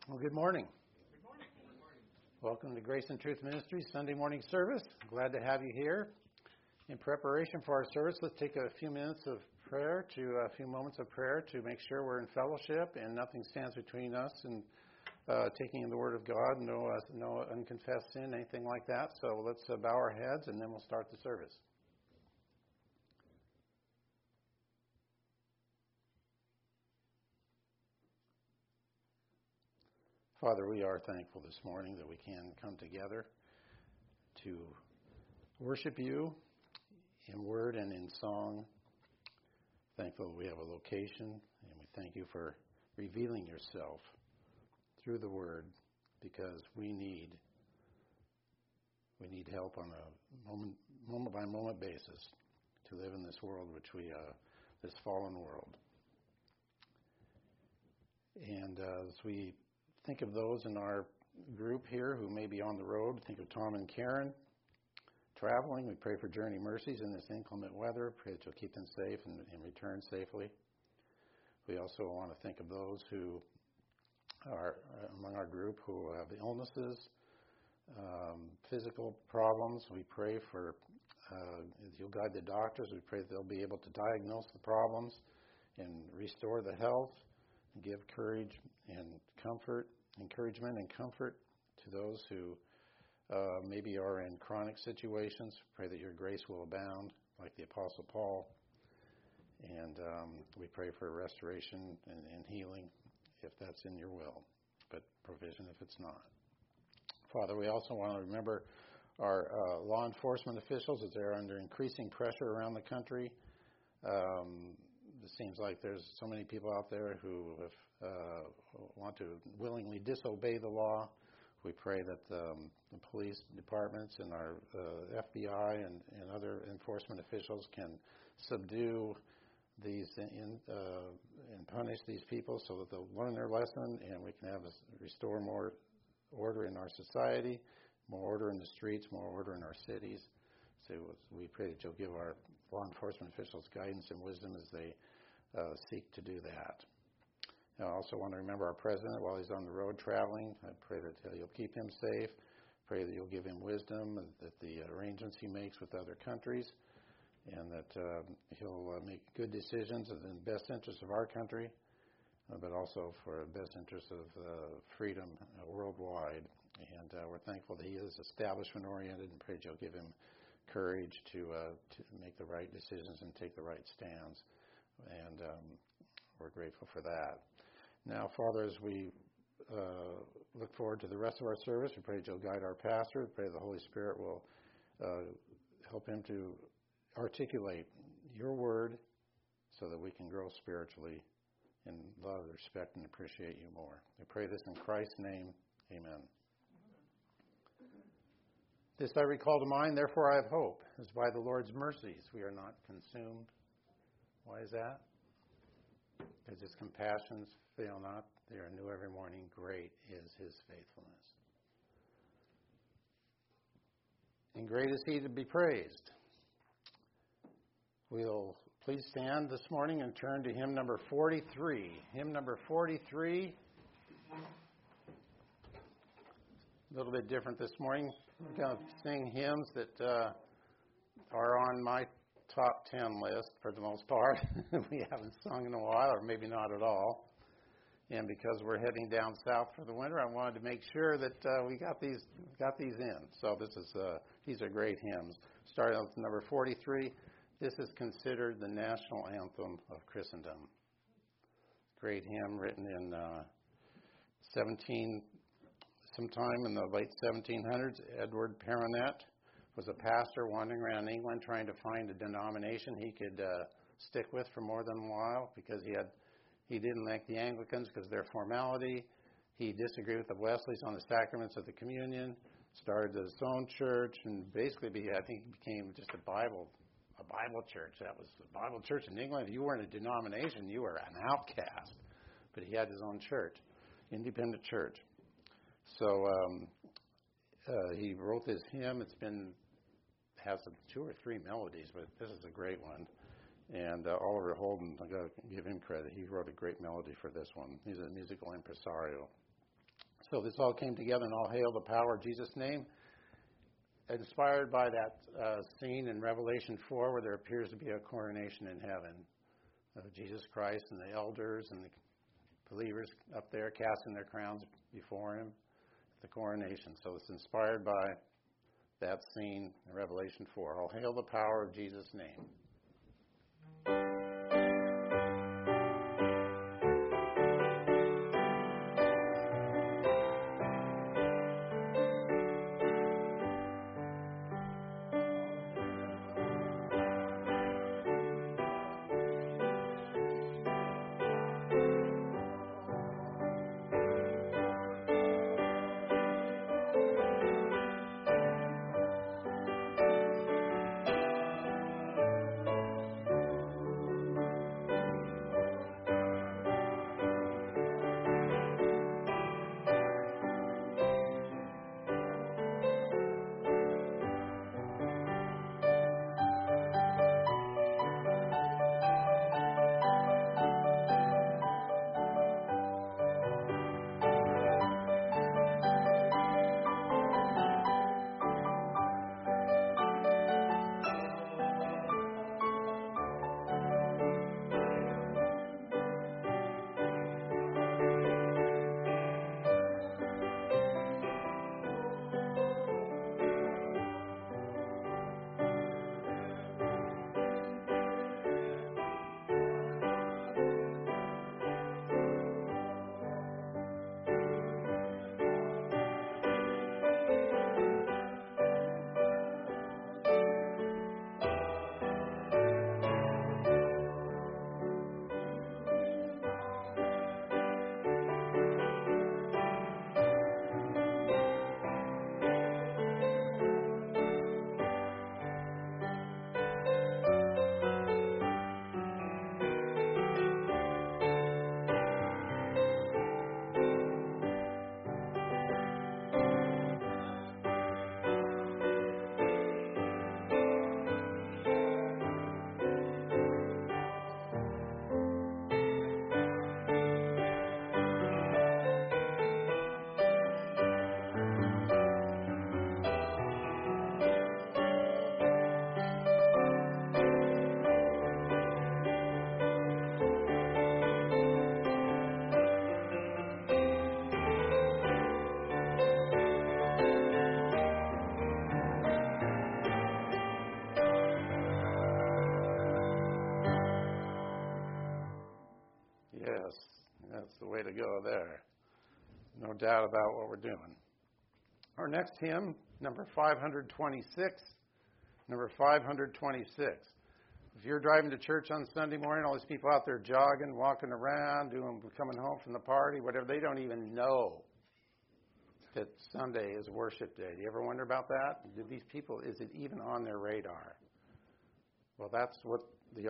Well, good morning. Good morning. Welcome to Grace and Truth Ministries Sunday morning service. Glad to have you here. In preparation for our service, let's take a few moments of prayer to make sure we're in fellowship and nothing stands between us and taking in the Word of God. No unconfessed sin, anything like that. So let's bow our heads and then we'll start the service. Father, we are thankful this morning that we can come together to worship you in word and in song. Thankful that we have a location, and we thank you for revealing yourself through the word, because we need help on a moment by moment basis to live in this world this fallen world. And as we think of those in our group here who may be on the road. Think of Tom and Karen traveling. We pray for journey mercies in this inclement weather. Pray that you'll keep them safe and return safely. We also want to think of those who are among our group who have illnesses, physical problems. We pray for you'll guide the doctors. We pray that they'll be able to diagnose the problems and restore the health, and give courage and encouragement and comfort to those who maybe are in chronic situations. Pray that your grace will abound, like the Apostle Paul. And we pray for restoration and healing, if that's in your will, but provision if it's not. Father, we also want to remember our law enforcement officials as they're under increasing pressure around the country. It seems like there's so many people out there who want to willingly disobey the law. We pray that the police departments and our FBI and other enforcement officials can subdue these and punish these people so that they'll learn their lesson and we can restore more order in our society, more order in the streets, more order in our cities. So we pray that you'll give our law enforcement officials guidance and wisdom as they seek to do that. I also want to remember our president while he's on the road traveling. I pray that you'll keep him safe. Pray that you'll give him wisdom, and that the arrangements he makes with other countries, and that he'll make good decisions in the best interest of our country, but also for the best interest of freedom worldwide. And we're thankful that he is establishment-oriented, and pray that you'll give him courage to make the right decisions and take the right stands. And we're grateful for that. Now, Father, as we look forward to the rest of our service, we pray that you'll guide our pastor. We pray the Holy Spirit will help him to articulate your word so that we can grow spiritually and love, respect, and appreciate you more. We pray this in Christ's name. Amen. This I recall to mind, therefore I have hope, as by the Lord's mercies we are not consumed. Why is that? Because his compassions fail not. They are new every morning. Great is his faithfulness. And great is he to be praised. We'll please stand this morning and turn to hymn number 43. Hymn number 43. A little bit different this morning. We're going to sing hymns that are on my top 10 list for the most part. We haven't sung in a while, or maybe not at all. And because we're heading down south for the winter, I wanted to make sure that we got these in. So these are great hymns. Starting with number 43. This is considered the national anthem of Christendom. Great hymn written in sometime in the late 1700s. Edward Perronet was a pastor wandering around England trying to find a denomination he could stick with for more than a while, because he didn't like the Anglicans because of their formality. He disagreed with the Wesleys on the sacraments of the communion, started his own church, and basically I think he became just a Bible church. That was the Bible church in England. If you weren't a denomination, you were an outcast. But he had his own church, independent church. So he wrote this hymn. Has 2 or 3 melodies, but this is a great one. And Oliver Holden, I got to give him credit. He wrote a great melody for this one. He's a musical impresario. So this all came together, and all hail the power of Jesus' name. Inspired by that scene in Revelation 4 where there appears to be a coronation in heaven of Jesus Christ and the elders and the believers up there casting their crowns before him at the coronation. So it's inspired by that scene in Revelation 4. All hail the power of Jesus' name. Yes, that's the way to go there. No doubt about what we're doing. Our next hymn, number 526. Number 526. If you're driving to church on Sunday morning, all these people out there jogging, walking around, coming home from the party, whatever, they don't even know that Sunday is worship day. Do you ever wonder about that? Do these people, is it even on their radar? Well, that's what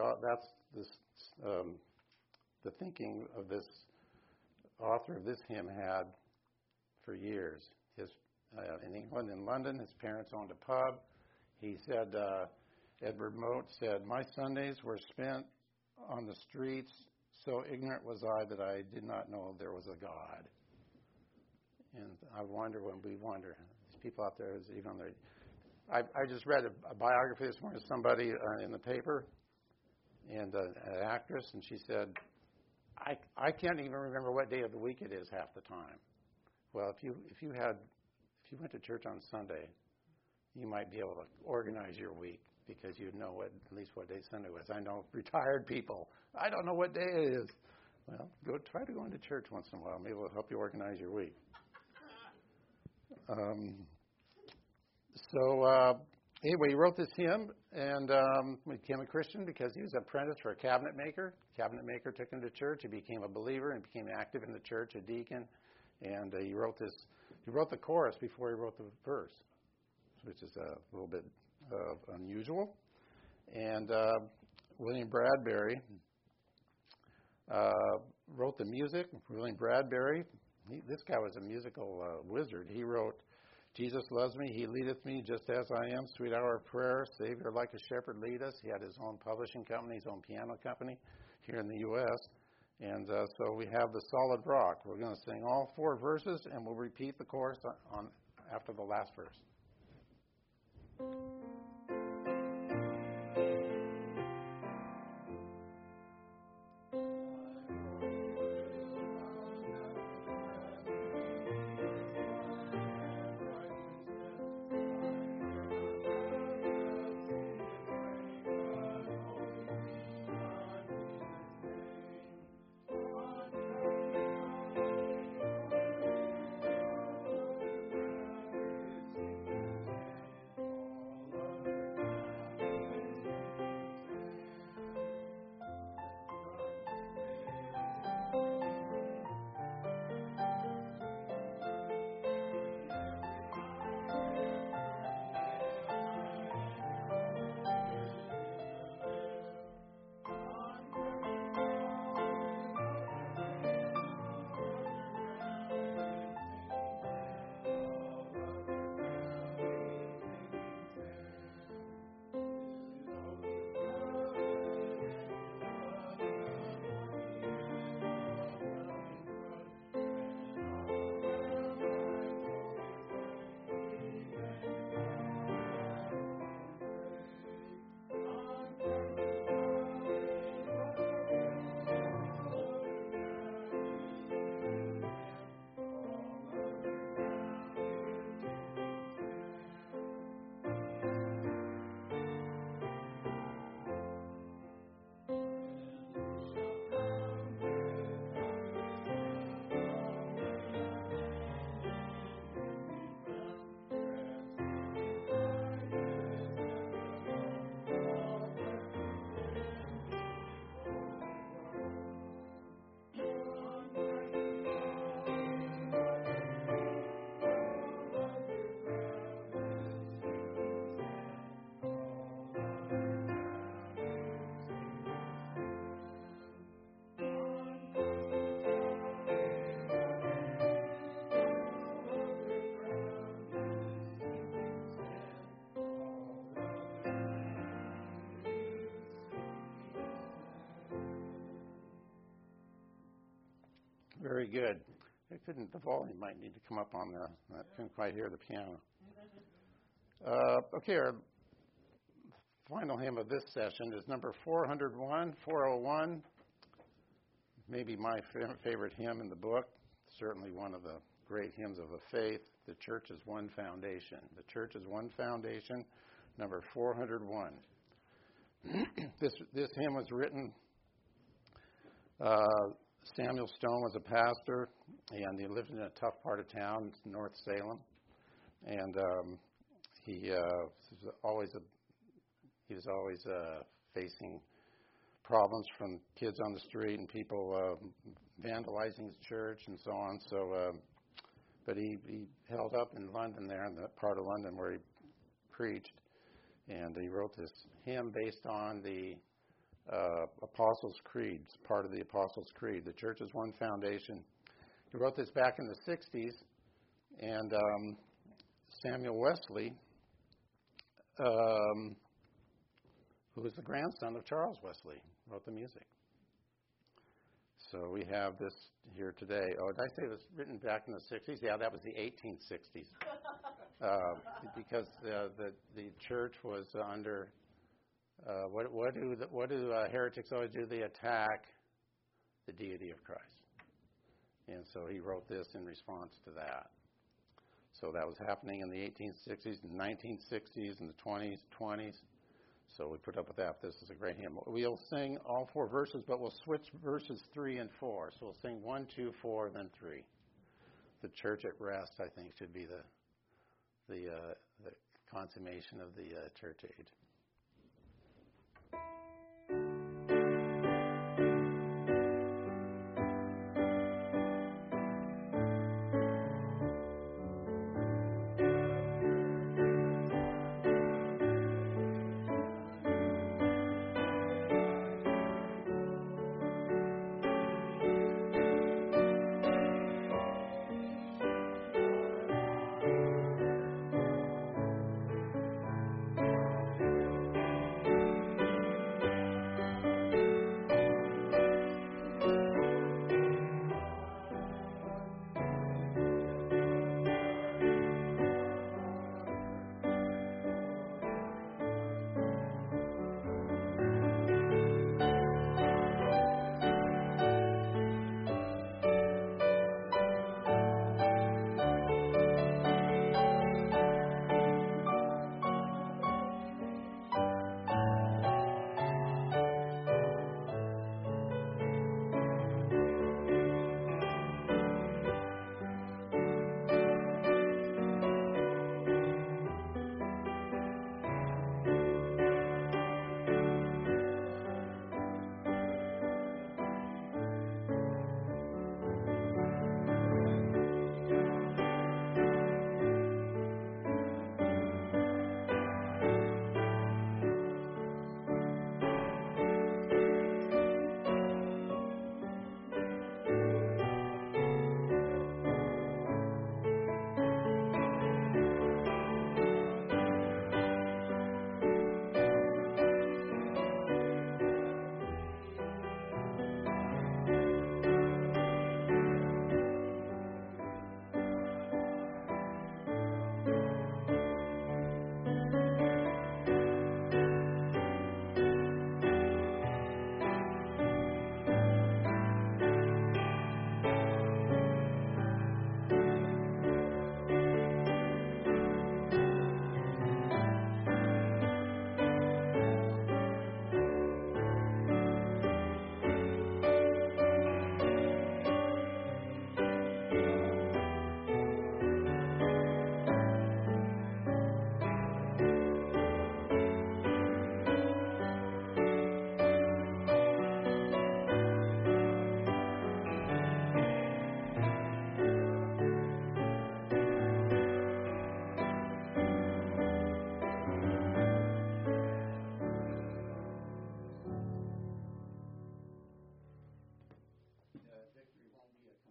the thinking of this author of this hymn had for years. In England, in London, his parents owned a pub. He said, Edward Mote said, "My Sundays were spent on the streets, so ignorant was I that I did not know there was a God." And I wonder when we wonder, these people out there, is it even on their... I just read a biography this morning of somebody in the paper, and an actress, and she said, I can't even remember what day of the week it is half the time. Well, if you went to church on Sunday, you might be able to organize your week because you'd know at least what day Sunday was. I know retired people, I don't know what day it is. Well, try to go into church once in a while. Maybe it'll help you organize your week. Anyway, he wrote this hymn and became a Christian because he was an apprentice for a cabinet maker. Cabinet maker took him to church. He became a believer and became active in the church, a deacon. And he wrote the chorus before he wrote the verse, which is a little bit unusual. And William Bradbury wrote the music. William Bradbury, this guy was a musical wizard. He wrote, "Jesus loves me, he leadeth me just as I am, sweet hour of prayer, Savior like a shepherd lead us." He had his own publishing company, his own piano company here in the U.S. And so we have the solid rock. We're going to sing all 4 verses, and we'll repeat the chorus after the last verse. Very good. The volume might need to come up on I couldn't quite hear the piano. Okay, our final hymn of this session is number 401, maybe my favorite hymn in the book, certainly one of the great hymns of the faith, The Church is One Foundation. The Church is One Foundation, number 401. This hymn was written, Samuel Stone was a pastor, and he lived in a tough part of town, North Salem, and he was always facing problems from kids on the street and people vandalizing his church and so on. So, but he held up in London there, in the part of London where he preached, and he wrote this hymn based on the Apostles' Creed, part of the Apostles' Creed. The Church is One Foundation. He wrote this back in the 60s, and Samuel Wesley, who was the grandson of Charles Wesley, wrote the music. So we have this here today. Oh, did I say it was written back in the 60s? Yeah, that was the 1860s. Because the church was under, what do heretics always do? They attack the deity of Christ. And so he wrote this in response to that. So that was happening in the 1860s, and 1960s, and the 20s. So we put up with that. This is a great hymn. We'll sing all 4 verses, but we'll switch verses 3 and 4. So we'll sing 1, 2, 4, then 3. The Church at Rest, I think, should be the consummation of the church age.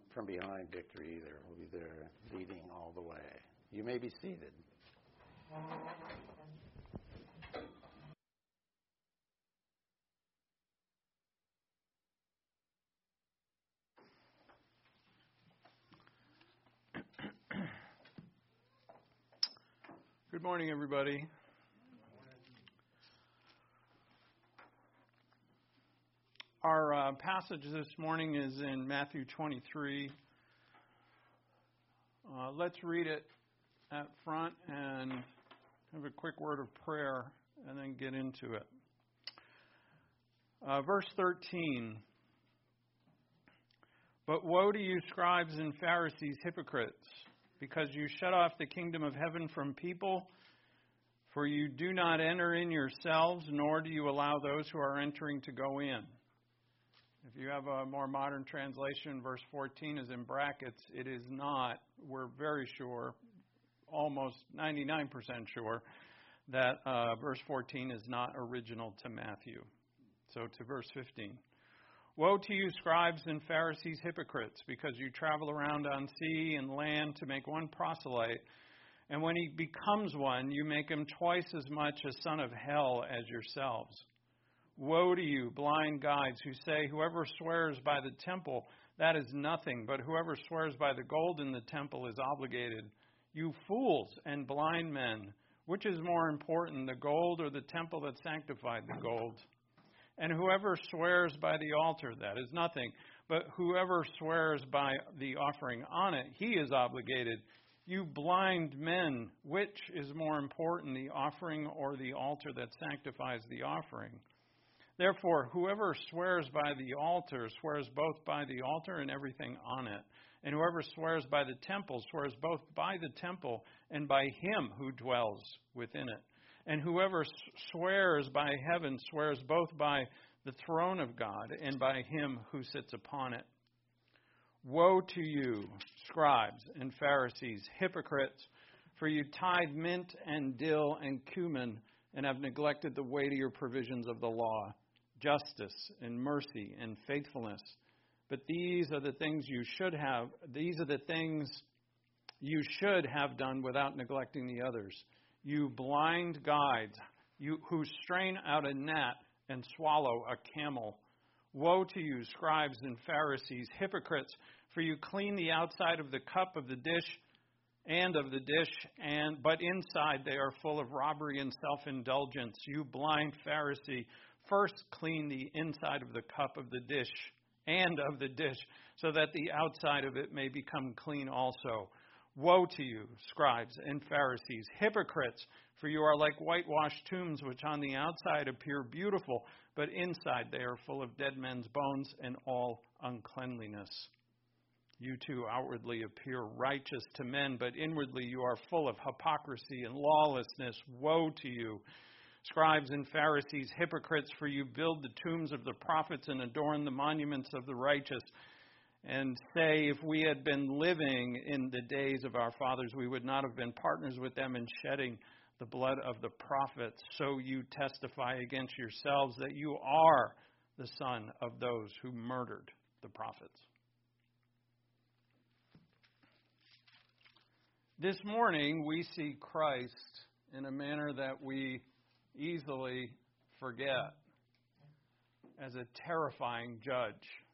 from behind victory either. We'll be there leading all the way. You may be seated. Good morning, everybody. Our passage this morning is in Matthew 23. Let's read it at front and have a quick word of prayer and then get into it. Verse 13. But woe to you, scribes and Pharisees, hypocrites, because you shut off the kingdom of heaven from people, for you do not enter in yourselves, nor do you allow those who are entering to go in. If you have a more modern translation, verse 14 is in brackets. It is not. We're very sure, almost 99% sure, that verse 14 is not original to Matthew. So to verse 15. Woe to you, scribes and Pharisees, hypocrites, because you travel around on sea and land to make one proselyte, and when he becomes one, you make him twice as much a son of hell as yourselves. Woe to you, blind guides, who say, whoever swears by the temple, that is nothing, but whoever swears by the gold in the temple is obligated. You fools and blind men, which is more important, the gold or the temple that sanctified the gold? And whoever swears by the altar, that is nothing, but whoever swears by the offering on it, he is obligated. You blind men, which is more important, the offering or the altar that sanctifies the offering? Therefore, whoever swears by the altar swears both by the altar and everything on it. And whoever swears by the temple swears both by the temple and by him who dwells within it. And whoever swears by heaven swears both by the throne of God and by him who sits upon it. Woe to you, scribes and Pharisees, hypocrites, for you tithe mint and dill and cumin and have neglected the weightier provisions of the law, justice and mercy and faithfulness. But these are the things you should have done without neglecting the others. You blind guides, you who strain out a gnat and swallow a camel. Woe to you, scribes and Pharisees, hypocrites, for you clean the outside of the cup of the dish, but inside they are full of robbery and self-indulgence. You blind Pharisee, first clean the inside of the cup of the dish and of the dish, so that the outside of it may become clean also. Woe to you, scribes and Pharisees, hypocrites, for you are like whitewashed tombs, which on the outside appear beautiful, but inside they are full of dead men's bones and all uncleanliness. You too outwardly appear righteous to men, but inwardly you are full of hypocrisy and lawlessness. Woe to you, scribes and Pharisees, hypocrites, for you build the tombs of the prophets and adorn the monuments of the righteous, and say, if we had been living in the days of our fathers, we would not have been partners with them in shedding the blood of the prophets. So you testify against yourselves that you are the son of those who murdered the prophets. This morning, we see Christ in a manner that we easily forget as a terrifying judge.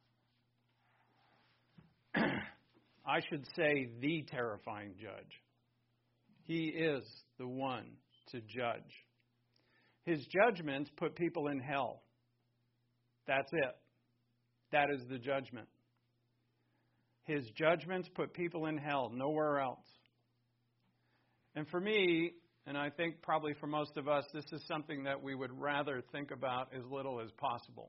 I should say the terrifying judge. He is the one to judge. His judgments put people in hell. That's it. That is the judgment. His judgments put people in hell, nowhere else. And for me, and I think probably for most of us, this is something that we would rather think about as little as possible.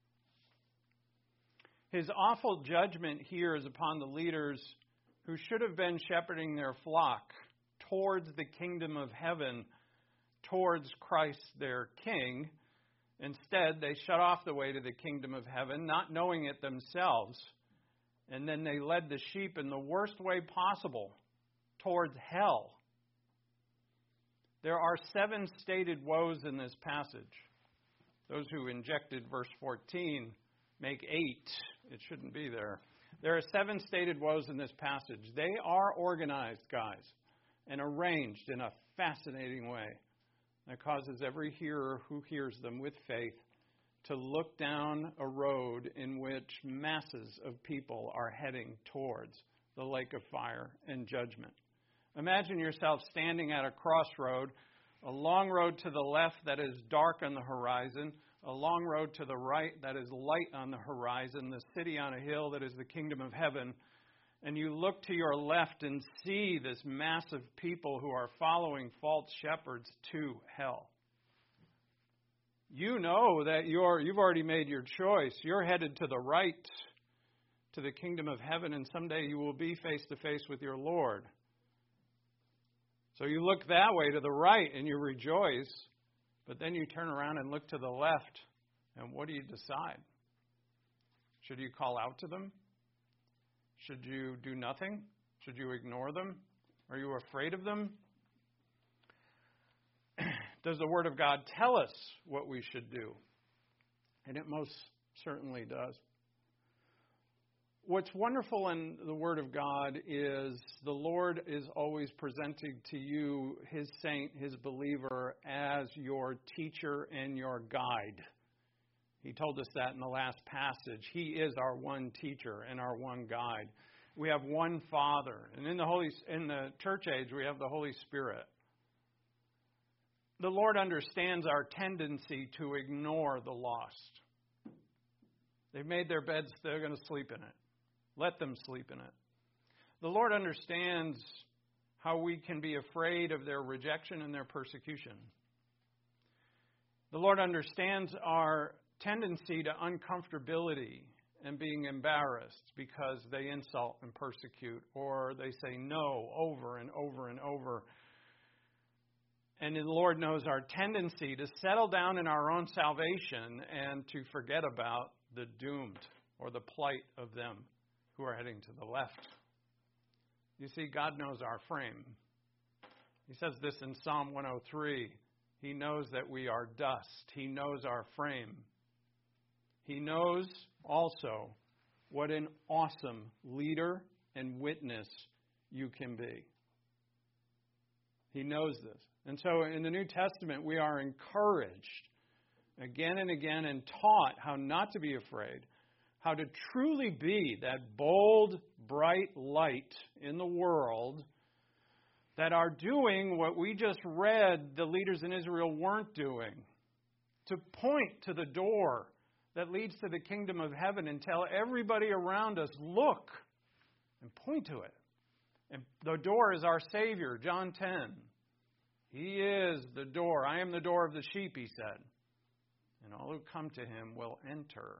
His awful judgment here is upon the leaders who should have been shepherding their flock towards the kingdom of heaven, towards Christ their King. Instead, they shut off the way to the kingdom of heaven, not knowing it themselves. And then they led the sheep in the worst way possible towards hell. There are 7 stated woes in this passage. Those who injected verse 14 make 8. It shouldn't be there. There are 7 stated woes in this passage. They are organized, guys, and arranged in a fascinating way that causes every hearer who hears them with faith to look down a road in which masses of people are heading towards the lake of fire and judgment. Imagine yourself standing at a crossroad, a long road to the left that is dark on the horizon, a long road to the right that is light on the horizon, the city on a hill that is the kingdom of heaven. And you look to your left and see this mass of people who are following false shepherds to hell. You know that you've already made your choice. You're headed to the right, to the kingdom of heaven, and someday you will be face to face with your Lord. So you look that way to the right and you rejoice, but then you turn around and look to the left, and what do you decide? Should you call out to them? Should you do nothing? Should you ignore them? Are you afraid of them? Does the Word of God tell us what we should do? And it most certainly does. What's wonderful in the Word of God is the Lord is always presenting to you His saint, His believer, as your teacher and your guide. He told us that in the last passage. He is our one teacher and our one guide. We have one Father. And in the church age, we have the Holy Spirit. The Lord understands our tendency to ignore the lost. They've made their beds, they're going to sleep in it. Let them sleep in it. The Lord understands how we can be afraid of their rejection and their persecution. The Lord understands our tendency to uncomfortability and being embarrassed because they insult and persecute, or they say no over and over and over. And the Lord knows our tendency to settle down in our own salvation and to forget about the doomed or the plight of them who are heading to the left. You see, God knows our frame. He says this in Psalm 103. He knows that we are dust. He knows our frame. He knows also what an awesome leader and witness you can be. He knows this. And so in the New Testament, we are encouraged again and again and taught how not to be afraid, how to truly be that bold, bright light in the world that are doing what we just read the leaders in Israel weren't doing. To point to the door that leads to the kingdom of heaven and tell everybody around us, look, and point to it. And the door is our Savior, John 10. He is the door. I am the door of the sheep, he said. And all who come to him will enter.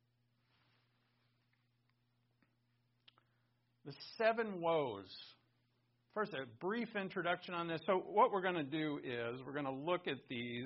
The 7 woes. First, a brief introduction on this. So what we're going to do is we're going to look at these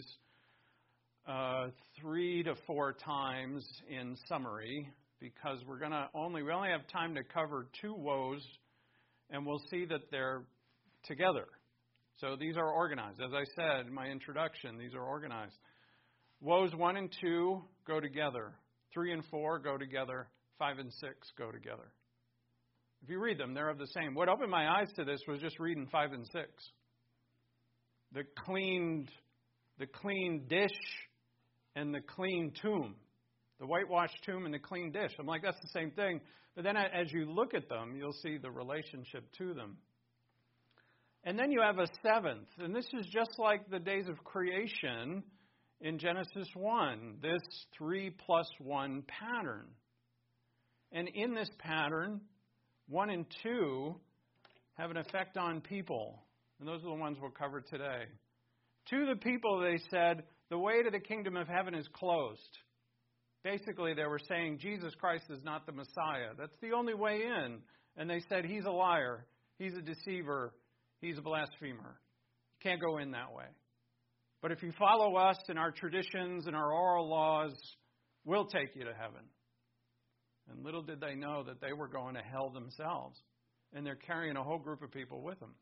3 to 4 times in summary, because we only have time to cover 2 woes, and we'll see that they're together. So these are organized. As I said in my introduction, these are organized. Woes 1 and 2 go together. 3 and 4 go together. 5 and 6 go together. If you read them, they're of the same. What opened my eyes to this was just reading 5 and 6. The clean dish and the clean tomb. The whitewashed tomb and the clean dish. I'm like, that's the same thing. But then as you look at them, you'll see the relationship to them. And then you have a 7th. And this is just like the days of creation in Genesis 1. This 3 plus 1 pattern. And in this pattern, 1 and 2 have an effect on people. And those are the ones we'll cover today. To the people, they said, the way to the kingdom of heaven is closed. Basically, they were saying Jesus Christ is not the Messiah. That's the only way in. And they said, he's a liar. He's a deceiver. He's a blasphemer. Can't go in that way. But if you follow us and our traditions and our oral laws, we'll take you to heaven. And little did they know that they were going to hell themselves. And they're carrying a whole group of people with them.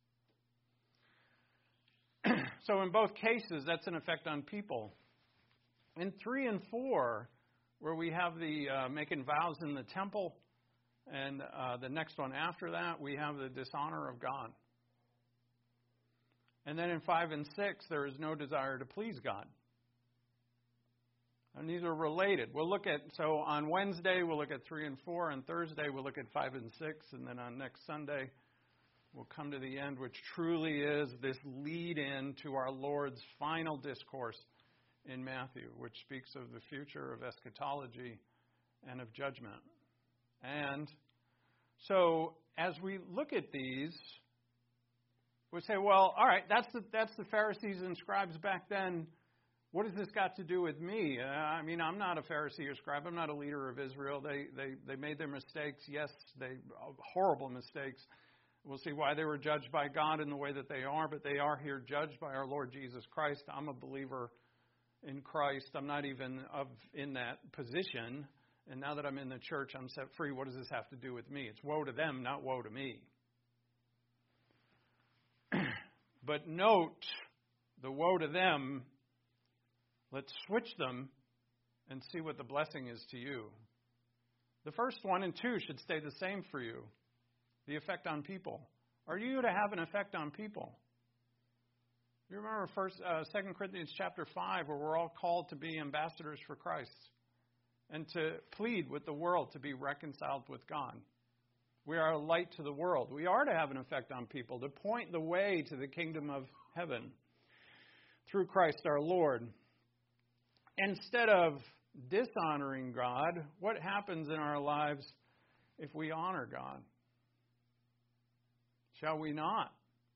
So in both cases, that's an effect on people. In 3 and 4, where we have the making vows in the temple, And the next one after that, we have the dishonor of God. And then in 5 and 6, there is no desire to please God. And these are related. So on Wednesday, we'll look at 3 and 4. On Thursday, we'll look at 5 and 6. And then on next Sunday, we'll come to the end, which truly is this lead-in to our Lord's final discourse in Matthew, which speaks of the future of eschatology and of judgment. And so as we look at these, we say, well, all right, that's the Pharisees and scribes back then. What has this got to do with me? I mean, I'm not a Pharisee or scribe. I'm not a leader of Israel. They made their mistakes. Yes, horrible mistakes. We'll see why they were judged by God in the way that they are, but they are here judged by our Lord Jesus Christ. I'm a believer in Christ. I'm not even in that position. And now that I'm in the church, I'm set free. What does this have to do with me? It's woe to them, not woe to me. But note the woe to them. Let's switch them and see what the blessing is to you. The first 1 and 2 should stay the same for you. The effect on people. Are you to have an effect on people? You remember 2 Corinthians chapter 5, where we're all called to be ambassadors for Christ and to plead with the world to be reconciled with God. We are a light to the world. We are to have an effect on people, to point the way to the kingdom of heaven through Christ our Lord. Instead of dishonoring God, what happens in our lives if we honor God? Shall we not?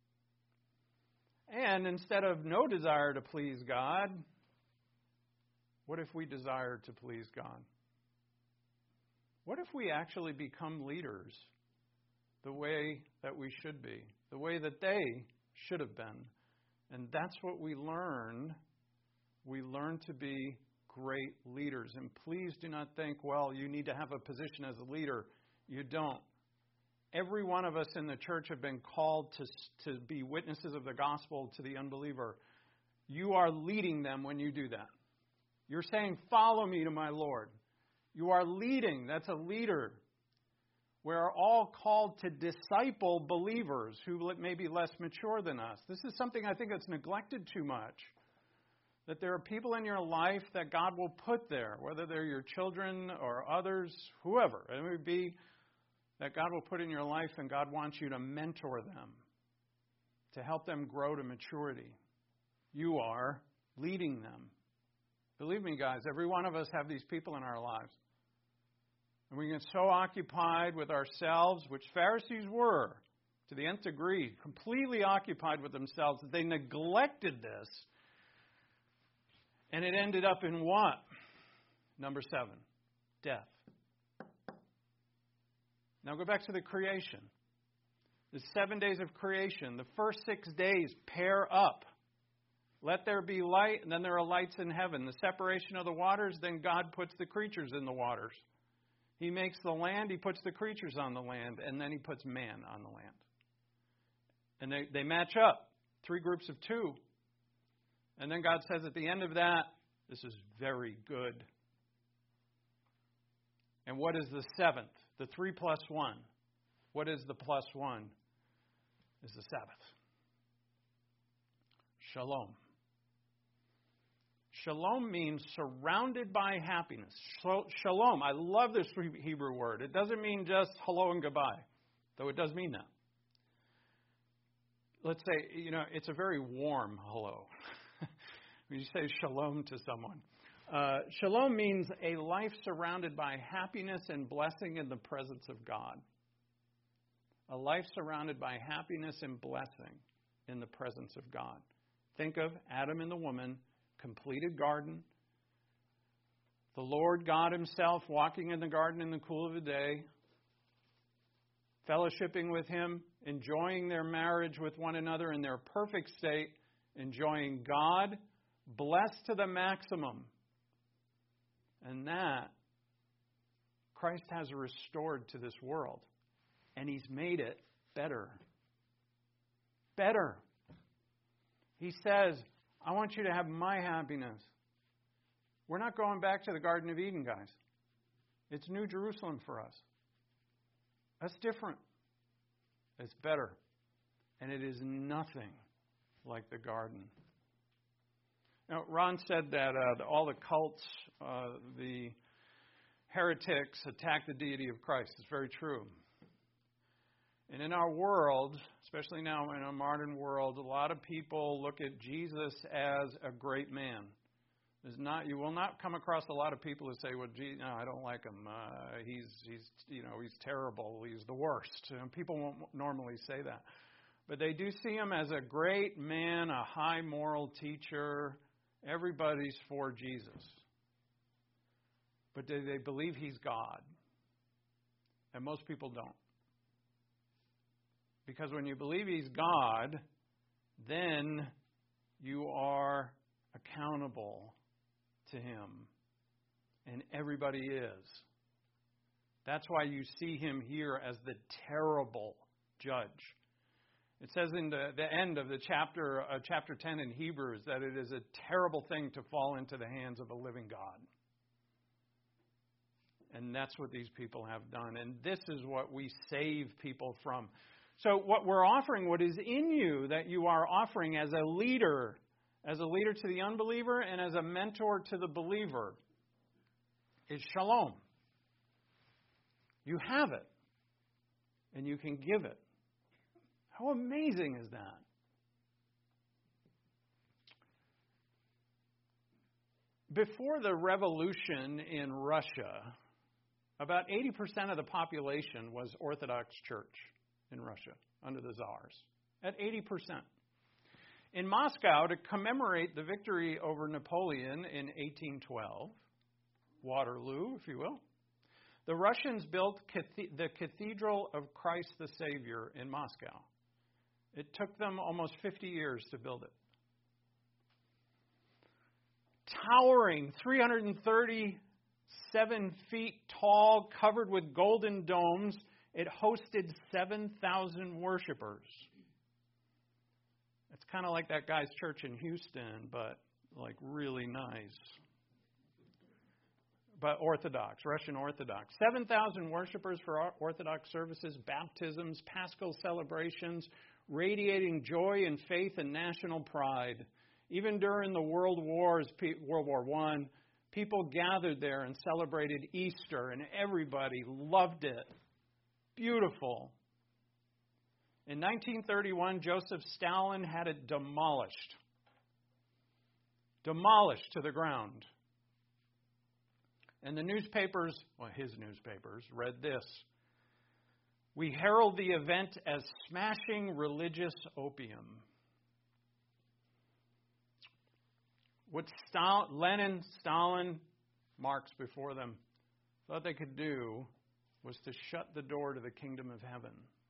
And instead of no desire to please God, what if we desire to please God? What if we actually become leaders the way that we should be, the way that they should have been? And that's what we learn. We learn to be great leaders. And please do not think, well, you need to have a position as a leader. You don't. Every one of us in the church have been called to be witnesses of the gospel to the unbeliever. You are leading them when you do that. You're saying, follow me to my Lord. You are leading. That's a leader. We are all called to disciple believers who may be less mature than us. This is something I think that's neglected too much. That there are people in your life that God will put there, whether they're your children or others, whoever. It would be that God will put in your life, and God wants you to mentor them, to help them grow to maturity. You are leading them. Believe me, guys, every one of us have these people in our lives. And we get so occupied with ourselves, which Pharisees were, to the nth degree, completely occupied with themselves, that they neglected this. And it ended up in what? Number 7, death. Now go back to the creation. The 7 days of creation. The first 6 days pair up. Let there be light, and then there are lights in heaven. The separation of the waters, then God puts the creatures in the waters. He makes the land, He puts the creatures on the land, and then He puts man on the land. And they match up. 3 groups of 2. And then God says at the end of that, this is very good. And what is the 7th? The 3 plus 1. What is the plus 1? Is the Sabbath. Shalom. Shalom means surrounded by happiness. Shalom. I love this Hebrew word. It doesn't mean just hello and goodbye, though it does mean that. Let's say, it's a very warm hello. When you say shalom to someone. Shalom means a life surrounded by happiness and blessing in the presence of God. A life surrounded by happiness and blessing in the presence of God. Think of Adam and the woman, completed garden. The Lord God Himself walking in the garden in the cool of the day, fellowshipping with Him, enjoying their marriage with one another in their perfect state, enjoying God, blessed to the maximum. And that Christ has restored to this world. And He's made it better. Better. He says, I want you to have my happiness. We're not going back to the Garden of Eden, guys. It's New Jerusalem for us. That's different. It's better. And it is nothing like the garden. Now, Ron said that all the cults, the heretics attack the deity of Christ. It's very true. And in our world, especially now in a modern world, a lot of people look at Jesus as a great man. You will not come across a lot of people who say, "Well, no, I don't like him. He's terrible. He's the worst." And people won't normally say that, but they do see him as a great man, a high moral teacher. Everybody's for Jesus, but do they believe he's God? And most people don't, because when you believe he's God, then you are accountable to him, and everybody is. That's why you see him here as the terrible judge. It says in the end of the chapter 10 in Hebrews that it is a terrible thing to fall into the hands of a living God. And that's what these people have done. And this is what we save people from. So what we're offering, what is in you that you are offering as a leader to the unbeliever and as a mentor to the believer, is shalom. You have it, and you can give it. How amazing is that? Before the revolution in Russia, about 80% of the population was Orthodox Church in Russia under the Tsars. At 80%. In Moscow, to commemorate the victory over Napoleon in 1812, Waterloo, if you will, the Russians built the Cathedral of Christ the Savior in Moscow. It took them almost 50 years to build it. Towering, 337 feet tall, covered with golden domes, it hosted 7,000 worshipers. It's kind of like that guy's church in Houston, but like really nice. But Orthodox, Russian Orthodox. 7,000 worshipers for Orthodox services, baptisms, Paschal celebrations, radiating joy and faith and national pride. Even during the World War I, people gathered there and celebrated Easter, and everybody loved it. Beautiful. In 1931, Joseph Stalin had it demolished. Demolished to the ground. And the newspapers, well, his newspapers, read this: "We herald the event as smashing religious opium." What Lenin, Stalin, Marx before them thought they could do was to shut the door to the kingdom of heaven.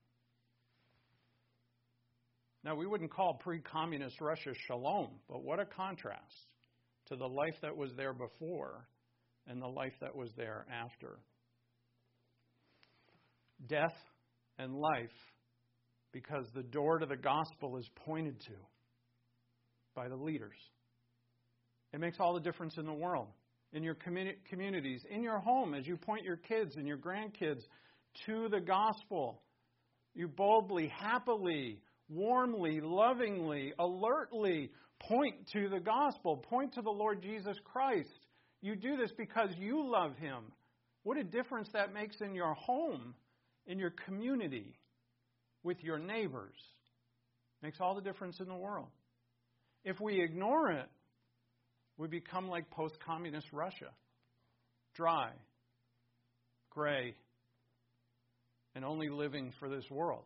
Now, we wouldn't call pre-communist Russia shalom, but what a contrast to the life that was there before and the life that was there after. Death and life, because the door to the gospel is pointed to by the leaders. It makes all the difference in the world, in your communities, in your home, as you point your kids and your grandkids to the gospel. You boldly, happily, warmly, lovingly, alertly point to the gospel, point to the Lord Jesus Christ. You do this because you love him. What a difference that makes in your home, in your community, with your neighbors. Makes all the difference in the world. If we ignore it, we become like post-communist Russia. Dry, gray, and only living for this world.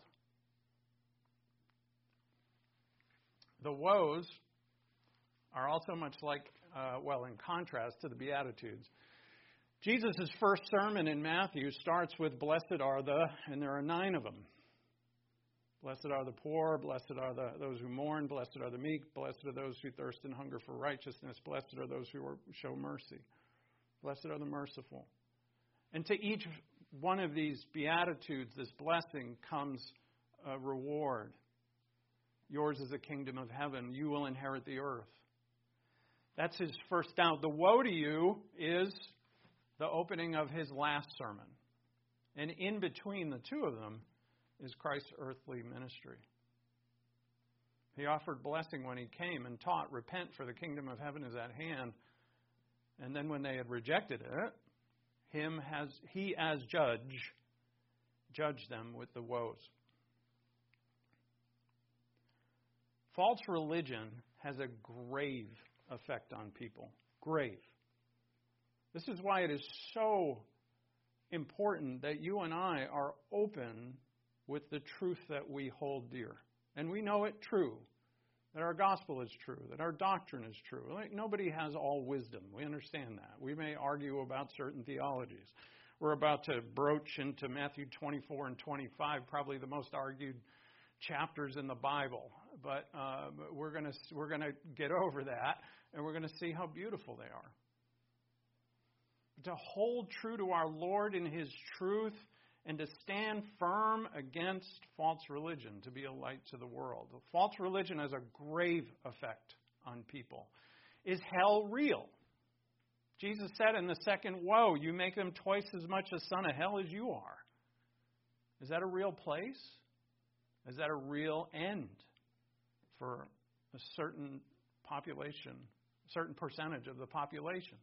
The woes are also much like, in contrast to the Beatitudes. Jesus' first sermon in Matthew starts with, "Blessed are the," and there are 9 of them. Blessed are the poor, blessed are those who mourn, blessed are the meek, blessed are those who thirst and hunger for righteousness, blessed are those who show mercy, blessed are the merciful. And to each one of these Beatitudes, this blessing, comes a reward. Yours is the kingdom of heaven. You will inherit the earth. That's his first down. The woe to you is the opening of his last sermon And in between the two of them is Christ's earthly ministry. He offered blessing when he came and taught, repent, for the kingdom of heaven is at hand. And then when they had rejected it, he as judge judged them with the woes. False religion has a grave effect on people. Grave. This is why it is so important that you and I are open with the truth that we hold dear. And we know it true, that our gospel is true, that our doctrine is true. Like, nobody has all wisdom. We understand that. We may argue about certain theologies. We're about to broach into Matthew 24 and 25, probably the most argued chapters in the Bible. But we're going to get over that, and we're going to see how beautiful they are. To hold true to our Lord in His truth and to stand firm against false religion, to be a light to the world. False religion has a grave effect on people. Is hell real? Jesus said in the second woe, you make them twice as much a son of hell as you are. Is that a real place? Is that a real end for a certain population, a certain percentage of the population?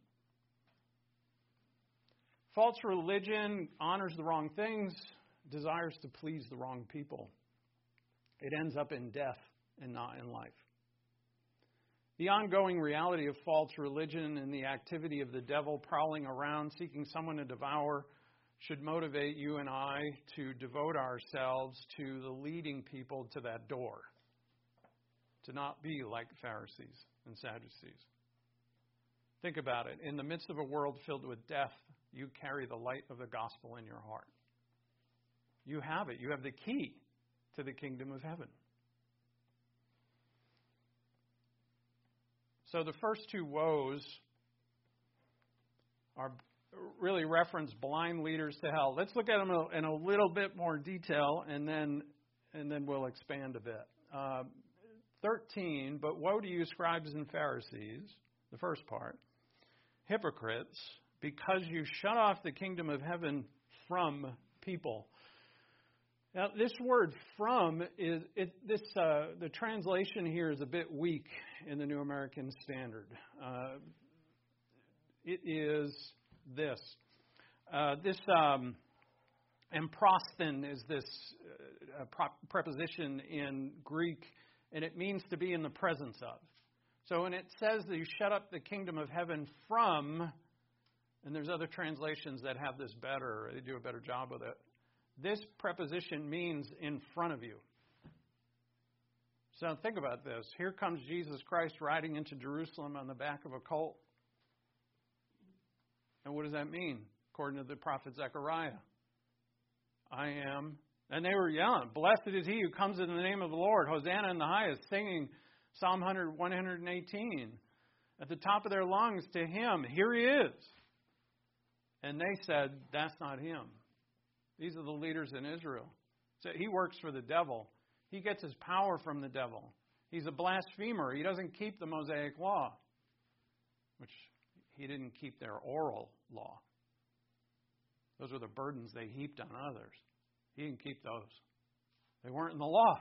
False religion honors the wrong things, desires to please the wrong people. It ends up in death and not in life. The ongoing reality of false religion and the activity of the devil prowling around seeking someone to devour should motivate you and I to devote ourselves to the leading people to that door, to not be like Pharisees and Sadducees. Think about it. In the midst of a world filled with death, you carry the light of the gospel in your heart. You have it. You have the key to the kingdom of heaven. So the first two woes are really reference blind leaders to hell. Let's look at them in a little bit more detail, and then we'll expand a bit. 13, but woe to you, scribes and Pharisees, the first part, hypocrites, because you shut off the kingdom of heaven from people. Now, this word "from" the translation here is a bit weak in the New American Standard. It is this. Emprosthen is this preposition in Greek, and it means to be in the presence of. So when it says that you shut up the kingdom of heaven from, and there's other translations that have this better, they do a better job with it. This preposition means in front of you. So think about this. Here comes Jesus Christ riding into Jerusalem on the back of a colt. And what does that mean? According to the prophet Zechariah. I am. And they were yelling, blessed is he who comes in the name of the Lord. Hosanna in the highest, singing Psalm 118 at the top of their lungs to him. Here he is. And they said, that's not him. These are the leaders in Israel. So he works for the devil. He gets his power from the devil. He's a blasphemer. He doesn't keep the Mosaic law, which he didn't keep their oral law. Those were the burdens they heaped on others. He didn't keep those. They weren't in the law.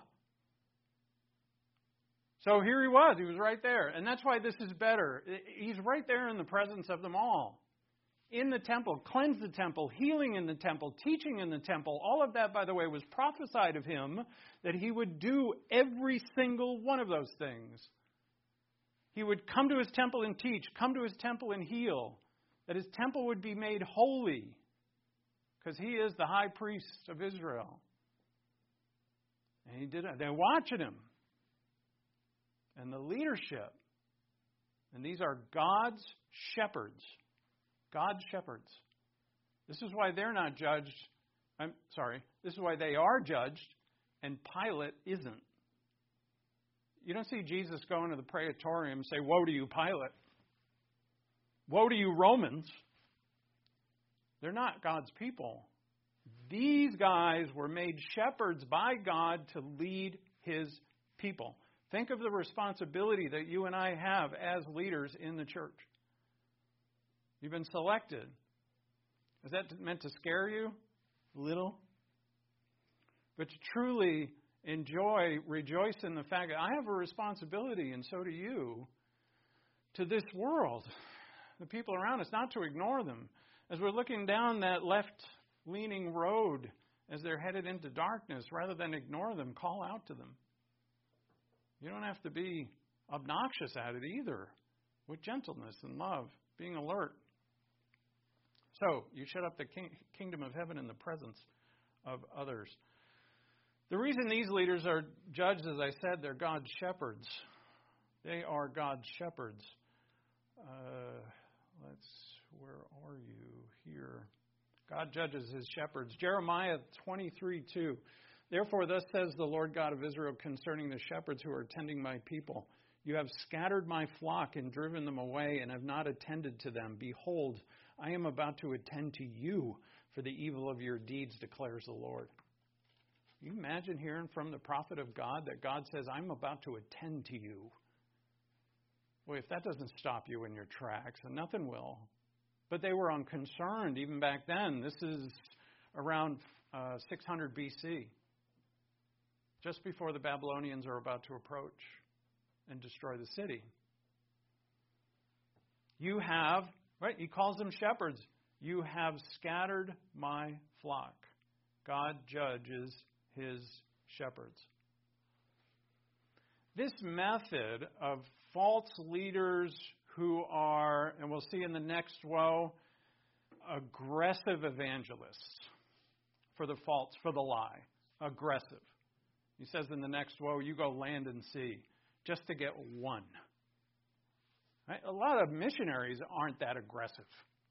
So here he was. He was right there. And that's why this is better. He's right there in the presence of them all. In the temple, cleanse the temple, healing in the temple, teaching in the temple. All of that, by the way, was prophesied of him that he would do every single one of those things. He would come to his temple and teach, come to his temple and heal, that his temple would be made holy because he is the high priest of Israel. And he did it. They're watching him. And the leadership. And these are God's shepherds. God's shepherds. This is why they're not judged. This is why they are judged and Pilate isn't. You don't see Jesus go into the praetorium and say, woe to you, Pilate. Woe to you, Romans. They're not God's people. These guys were made shepherds by God to lead his people. Think of the responsibility that you and I have as leaders in the church. You've been selected. Is that meant to scare you? little. But to truly rejoice in the fact that I have a responsibility, and so do you, to this world, the people around us, not to ignore them. As we're looking down that left-leaning road as they're headed into darkness, rather than ignore them, call out to them. You don't have to be obnoxious at it either, with gentleness and love, being alert. So, you shut up the kingdom of heaven in the presence of others. The reason these leaders are judged, as I said, they're God's shepherds. They are God's shepherds. Where are you here? God judges his shepherds. Jeremiah 23:2. Therefore, thus says the Lord God of Israel concerning the shepherds who are tending my people. You have scattered my flock and driven them away and have not attended to them. Behold, I am about to attend to you for the evil of your deeds, declares the Lord. Can you imagine hearing from the prophet of God that God says, I'm about to attend to you? Boy, if that doesn't stop you in your tracks, then nothing will. But they were unconcerned even back then. This is around 600 BC, just before the Babylonians are about to approach and destroy the city. You have, right, he calls them shepherds. You have scattered my flock. God judges his shepherds. This method of false leaders who are, and we'll see in the next woe, aggressive evangelists for the false, for the lie. Aggressive. He says in the next woe, you go land and sea just to get one. Right? A lot of missionaries aren't that aggressive.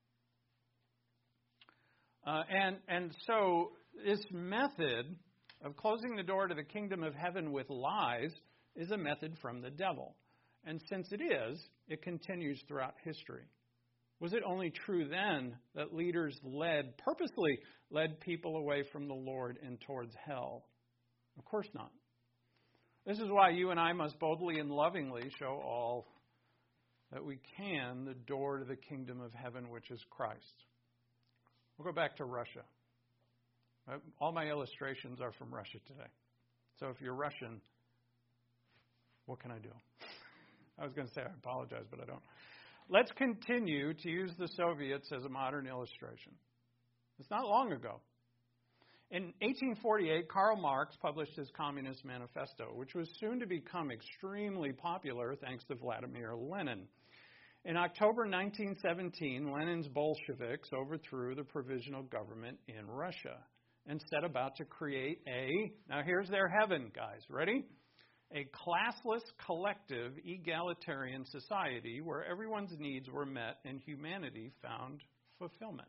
And so this method of closing the door to the kingdom of heaven with lies is a method from the devil. And since it is, it continues throughout history. Was it only true then that leaders purposely led people away from the Lord and towards hell? Of course not. This is why you and I must boldly and lovingly show all that we can the door to the kingdom of heaven, which is Christ. We'll go back to Russia. All my illustrations are from Russia today. So if you're Russian, what can I do? I was going to say I apologize, but I don't. Let's continue to use the Soviets as a modern illustration. It's not long ago. In 1848, Karl Marx published his Communist Manifesto, which was soon to become extremely popular thanks to Vladimir Lenin. In October 1917, Lenin's Bolsheviks overthrew the provisional government in Russia and set about to create now here's their heaven, guys. Ready? A classless, collective, egalitarian society where everyone's needs were met and humanity found fulfillment.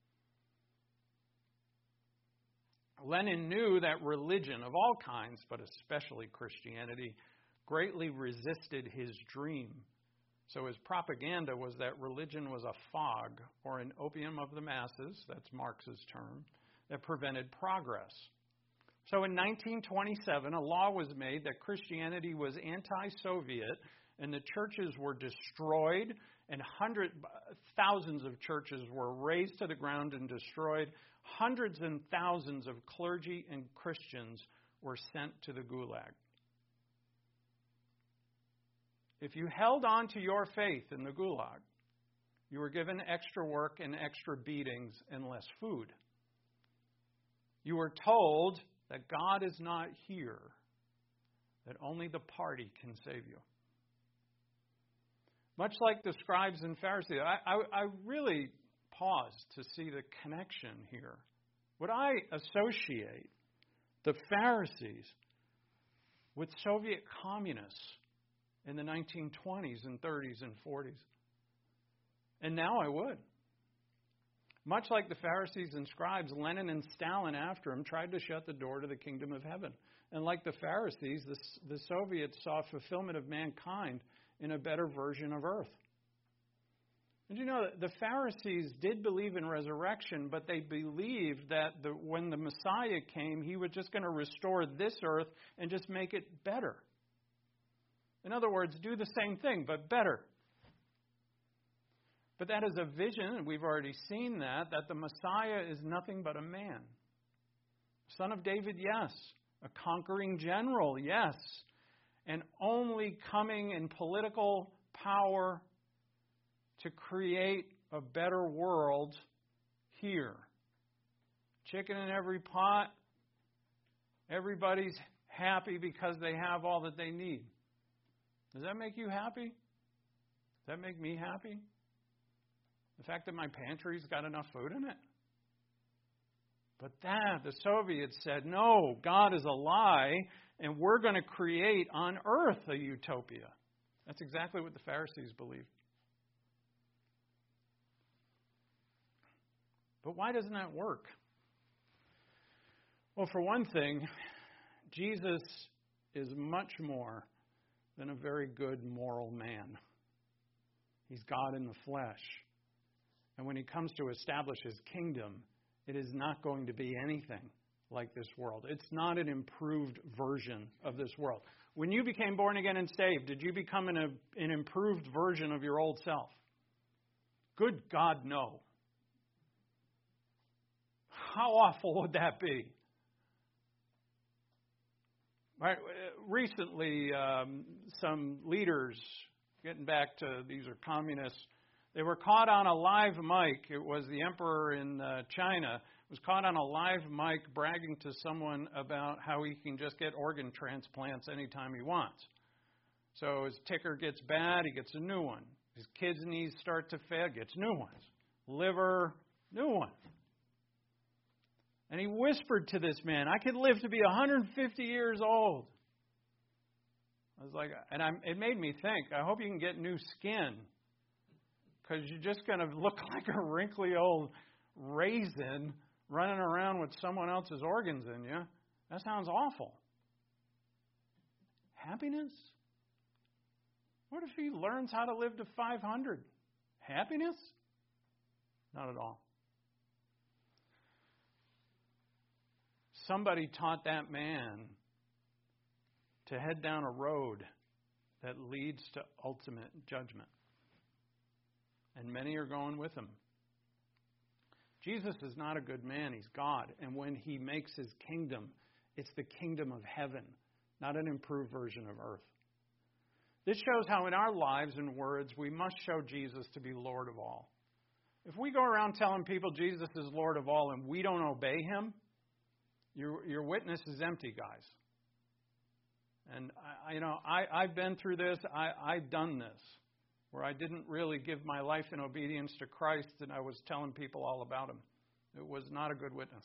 Lenin knew that religion of all kinds, but especially Christianity, greatly resisted his dream. So his propaganda was that religion was a fog, or an opium of the masses, that's Marx's term, that prevented progress. So in 1927, a law was made that Christianity was anti-Soviet and the churches were destroyed and thousands of churches were razed to the ground and destroyed. Hundreds and thousands of clergy and Christians were sent to the Gulag. If you held on to your faith in the Gulag, you were given extra work and extra beatings and less food. You were told that God is not here, that only the party can save you. Much like the scribes and Pharisees, I really pause to see the connection here. Would I associate the Pharisees with Soviet communists in the 1920s and 30s and 40s? And now I would. Much like the Pharisees and scribes, Lenin and Stalin after him tried to shut the door to the kingdom of heaven. And like the Pharisees, the Soviets saw fulfillment of mankind in a better version of earth. And you know, the Pharisees did believe in resurrection, but they believed that when the Messiah came, he was just going to restore this earth and just make it better. In other words, do the same thing, but better. But that is a vision, and we've already seen that the Messiah is nothing but a man. Son of David, yes. A conquering general, yes. And only coming in political power to create a better world here. Chicken in every pot. Everybody's happy because they have all that they need. Does that make you happy? Does that make me happy? The fact that my pantry's got enough food in it? But the Soviets said, no, God is a lie, and we're going to create on earth a utopia. That's exactly what the Pharisees believed. But why doesn't that work? Well, for one thing, Jesus is much more than a very good moral man. He's God in the flesh. And when he comes to establish his kingdom, it is not going to be anything like this world. It's not an improved version of this world. When you became born again and saved, did you become an improved version of your old self? Good God, no. How awful would that be? Right. Recently, some leaders, getting back to these are communists, they were caught on a live mic. It was the emperor in China was caught on a live mic bragging to someone about how he can just get organ transplants anytime he wants. So his ticker gets bad, he gets a new one. His kids' knees start to fail, gets new ones. Liver, new one. And he whispered to this man, I could live to be 150 years old. I was like, it made me think, I hope you can get new skin. Because you're just going to look like a wrinkly old raisin running around with someone else's organs in you. That sounds awful. Happiness? What if he learns how to live to 500? Happiness? Not at all. Somebody taught that man to head down a road that leads to ultimate judgment. And many are going with him. Jesus is not a good man. He's God. And when he makes his kingdom, it's the kingdom of heaven, not an improved version of earth. This shows how in our lives and words we must show Jesus to be Lord of all. If we go around telling people Jesus is Lord of all and we don't obey him, your witness is empty, guys. And I've been through this. I've done this, where I didn't really give my life in obedience to Christ, and I was telling people all about him. It was not a good witness.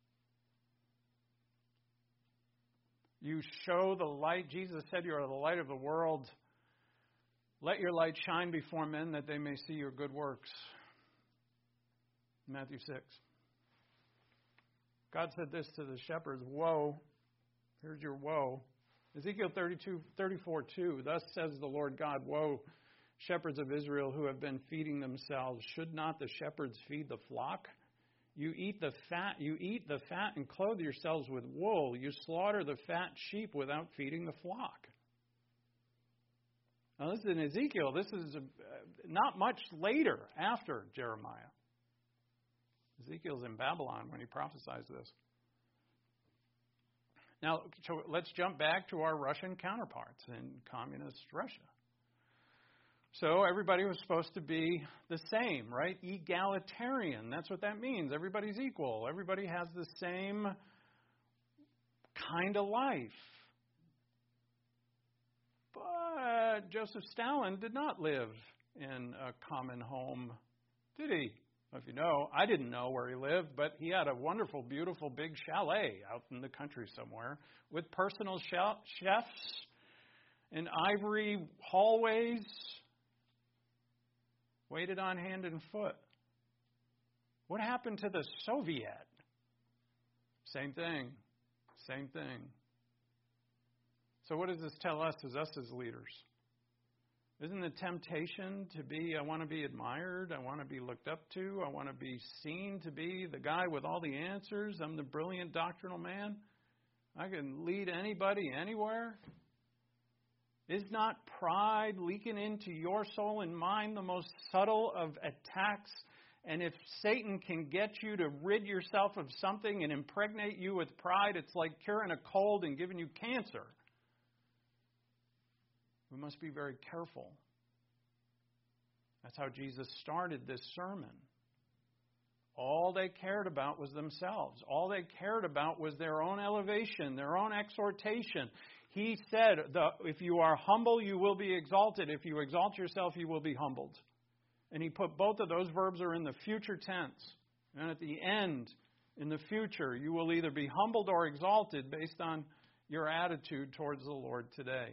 You show the light. Jesus said, you are the light of the world. Let your light shine before men that they may see your good works. Matthew 6. God said this to the shepherds, woe, here's your woe. Ezekiel 34:2, thus says the Lord God, woe, shepherds of Israel who have been feeding themselves. Should not the shepherds feed the flock? You eat the fat and clothe yourselves with wool. You slaughter the fat sheep without feeding the flock. Now this is in Ezekiel. This is not much later after Jeremiah. Ezekiel's in Babylon when he prophesies this. Now, so let's jump back to our Russian counterparts in communist Russia. So everybody was supposed to be the same, right? Egalitarian. That's what that means. Everybody's equal. Everybody has the same kind of life. But Joseph Stalin did not live in a common home, did he? If you know, I didn't know where he lived, but he had a wonderful, beautiful, big chalet out in the country somewhere with personal chefs and ivory hallways, waited on hand and foot. What happened to the Soviet? Same thing. Same thing. So what does this tell us as leaders? Isn't the temptation to be, I want to be admired, I want to be looked up to, I want to be seen to be the guy with all the answers, I'm the brilliant doctrinal man, I can lead anybody anywhere? Is not pride leaking into your soul and mine the most subtle of attacks And if Satan can get you to rid yourself of something and impregnate you with pride, it's like curing a cold and giving you cancer. We must be very careful. That's how Jesus started this sermon. All they cared about was themselves. All they cared about was their own elevation, their own exhortation. He said, if you are humble, you will be exalted. If you exalt yourself, you will be humbled. And he put both of those verbs are in the future tense. And at the end, in the future, you will either be humbled or exalted based on your attitude towards the Lord today.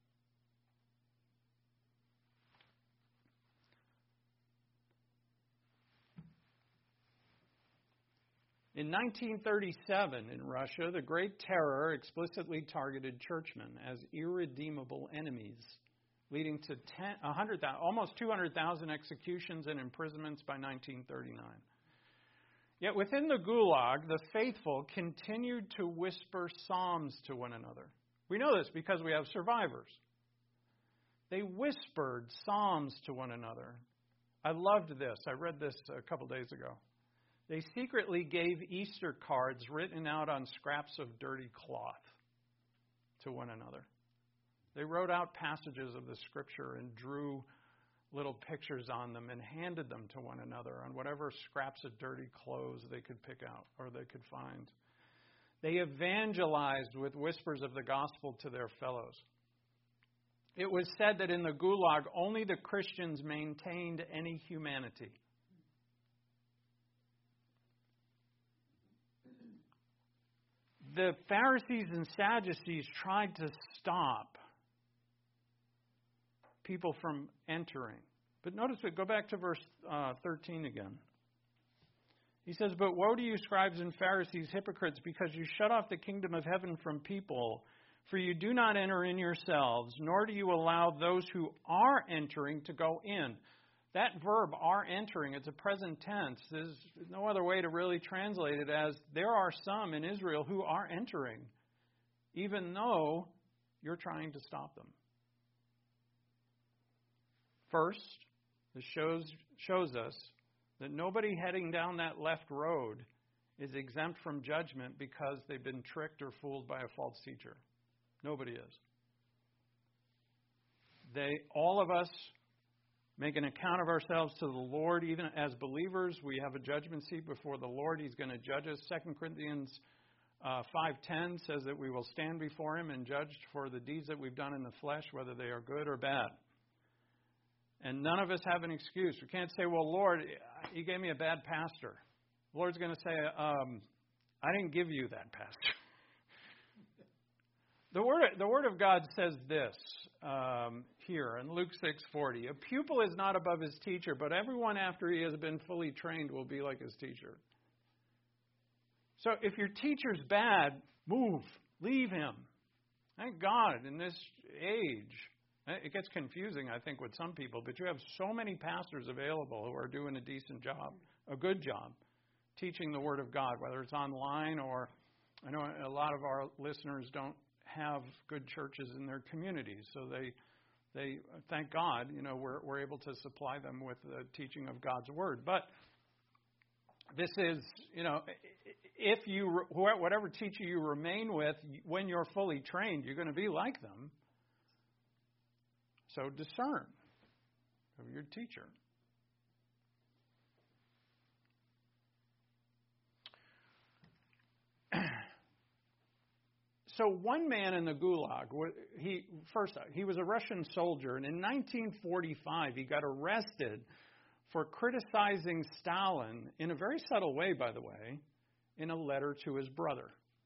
In 1937, in Russia, the Great Terror explicitly targeted churchmen as irredeemable enemies, leading to almost 200,000 executions and imprisonments by 1939. Yet within the Gulag, the faithful continued to whisper psalms to one another. We know this because we have survivors. They whispered psalms to one another. I loved this. I read this a couple days ago. They secretly gave Easter cards written out on scraps of dirty cloth to one another. They wrote out passages of the Scripture and drew little pictures on them and handed them to one another on whatever scraps of dirty clothes they could pick out or they could find. They evangelized with whispers of the gospel to their fellows. It was said that in the Gulag, only the Christians maintained any humanity. The Pharisees and Sadducees tried to stop people from entering. But notice it. Go back to verse 13 again. He says, "But woe to you, scribes and Pharisees, hypocrites, because you shut off the kingdom of heaven from people. For you do not enter in yourselves, nor do you allow those who are entering to go in." That verb, are entering, it's a present tense. There's no other way to really translate it as there are some in Israel who are entering, even though you're trying to stop them. First, this shows us that nobody heading down that left road is exempt from judgment because they've been tricked or fooled by a false teacher. Nobody is. All of us make an account of ourselves to the Lord. Even as believers, we have a judgment seat before the Lord. He's going to judge us. 2 Corinthians 5:10 says that we will stand before Him and judged for the deeds that we've done in the flesh, whether they are good or bad. And none of us have an excuse. We can't say, well, Lord, you gave me a bad pastor. The Lord's going to say, I didn't give you that pastor. The Word of God says this here in Luke 6:40. A pupil is not above his teacher, but everyone after he has been fully trained will be like his teacher. So if your teacher's bad, move. Leave him. Thank God in this age. It gets confusing, I think, with some people, but you have so many pastors available who are doing a decent job, a good job, teaching the Word of God, whether it's online or I know a lot of our listeners don't have good churches in their communities, so they thank God, we're able to supply them with the teaching of God's Word. But this is, if whatever teacher you remain with, when you're fully trained, you're going to be like them. So discern of your teacher. So one man in the Gulag, he was a Russian soldier, and in 1945 he got arrested for criticizing Stalin in a very subtle way, by the way, in a letter to his brother.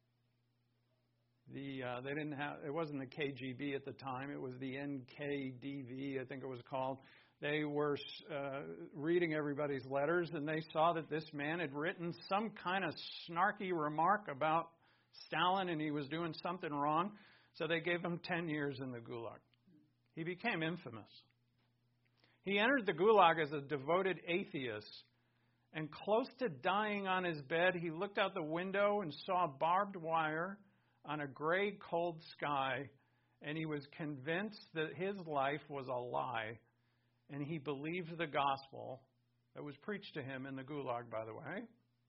It wasn't the KGB at the time, it was the NKDV, I think it was called. They were reading everybody's letters, and they saw that this man had written some kind of snarky remark about Stalin, and he was doing something wrong, so they gave him 10 years in the Gulag. He became infamous. He entered the Gulag as a devoted atheist, and close to dying on his bed, he looked out the window and saw barbed wire on a gray, cold sky, and he was convinced that his life was a lie, and he believed the gospel that was preached to him in the Gulag, by the way.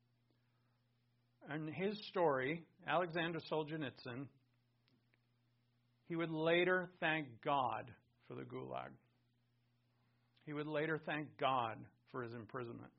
And his story, Alexander Solzhenitsyn, he would later thank God for the Gulag. He would later thank God for his imprisonment.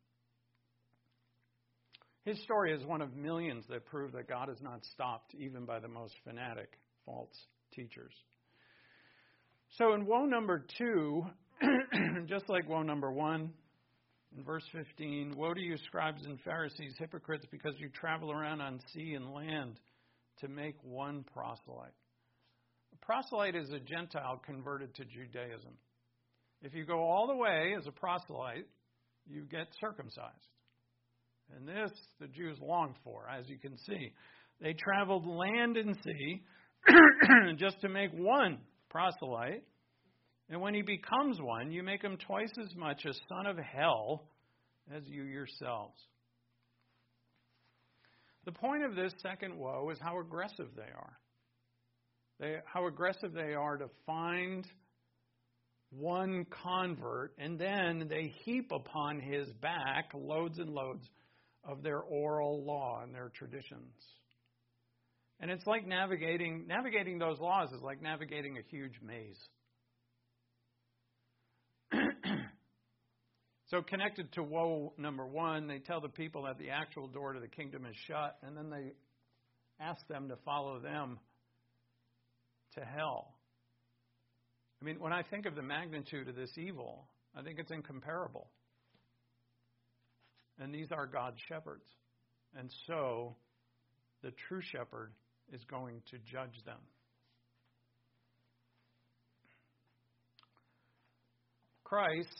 His story is one of millions that prove that God is not stopped even by the most fanatic false teachers. So in woe number 2, just like woe number 1, in verse 15, woe to you, scribes and Pharisees, hypocrites, because you travel around on sea and land to make one proselyte. A proselyte is a Gentile converted to Judaism. If you go all the way as a proselyte, you get circumcised. And this the Jews longed for, as you can see. They traveled land and sea just to make one proselyte. And when he becomes one, you make him twice as much a son of hell as you yourselves. The point of this second woe is how aggressive they are. How aggressive they are to find one convert, and then they heap upon his back loads and loads of their oral law and their traditions. And it's like navigating those laws is like navigating a huge maze. So connected to woe number 1, they tell the people that the actual door to the kingdom is shut, and then they ask them to follow them to hell. I mean, when I think of the magnitude of this evil, I think it's incomparable. And these are God's shepherds. And so the true shepherd is going to judge them. Christ,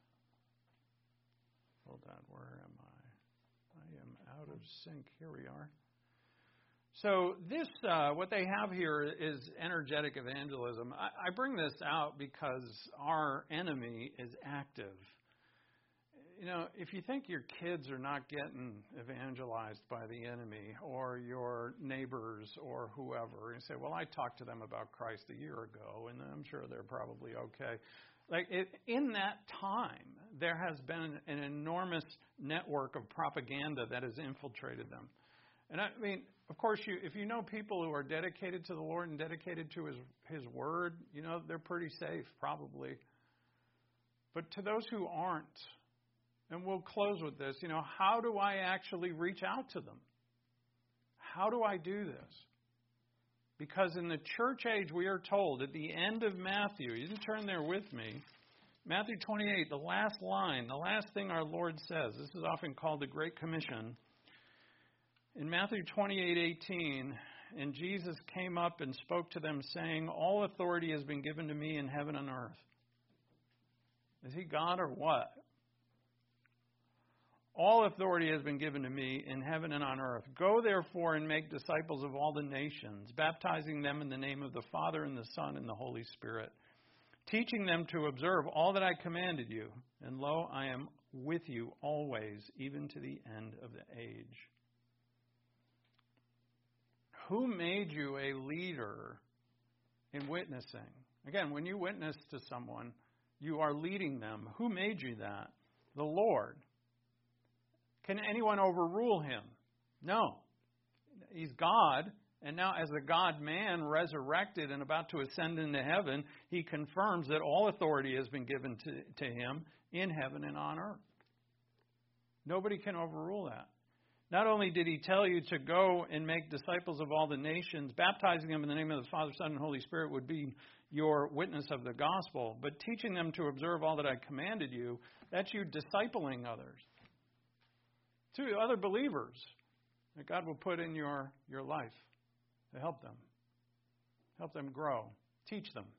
hold on, where am I? I am out of sync. Here we are. So this, what they have here is energetic evangelism. I bring this out because our enemy is active. You know, if you think your kids are not getting evangelized by the enemy or your neighbors or whoever, you say, well, I talked to them about Christ a year ago, and I'm sure they're probably okay. In that time, there has been an enormous network of propaganda that has infiltrated them. And I mean, of course, if you know people who are dedicated to the Lord and dedicated to His Word, you know, they're pretty safe, probably. But to those who aren't, and we'll close with this, you know, how do I actually reach out to them? How do I do this? Because in the church age, we are told at the end of Matthew, you can turn there with me, Matthew 28, the last line, the last thing our Lord says, this is often called the Great Commission. In Matthew 28:18, and Jesus came up and spoke to them, saying, all authority has been given to me in heaven and earth. Is He God or what? All authority has been given to me in heaven and on earth. Go therefore and make disciples of all the nations, baptizing them in the name of the Father and the Son and the Holy Spirit, teaching them to observe all that I commanded you. And lo, I am with you always, even to the end of the age. Who made you a leader in witnessing? Again, when you witness to someone, you are leading them. Who made you that? The Lord. Can anyone overrule Him? No. He's God, and now as a God-man resurrected and about to ascend into heaven, He confirms that all authority has been given to Him in heaven and on earth. Nobody can overrule that. Not only did He tell you to go and make disciples of all the nations, baptizing them in the name of the Father, Son, and Holy Spirit would be your witness of the gospel, but teaching them to observe all that I commanded you, that's you discipling others. To other believers that God will put in your life to help them grow, teach them.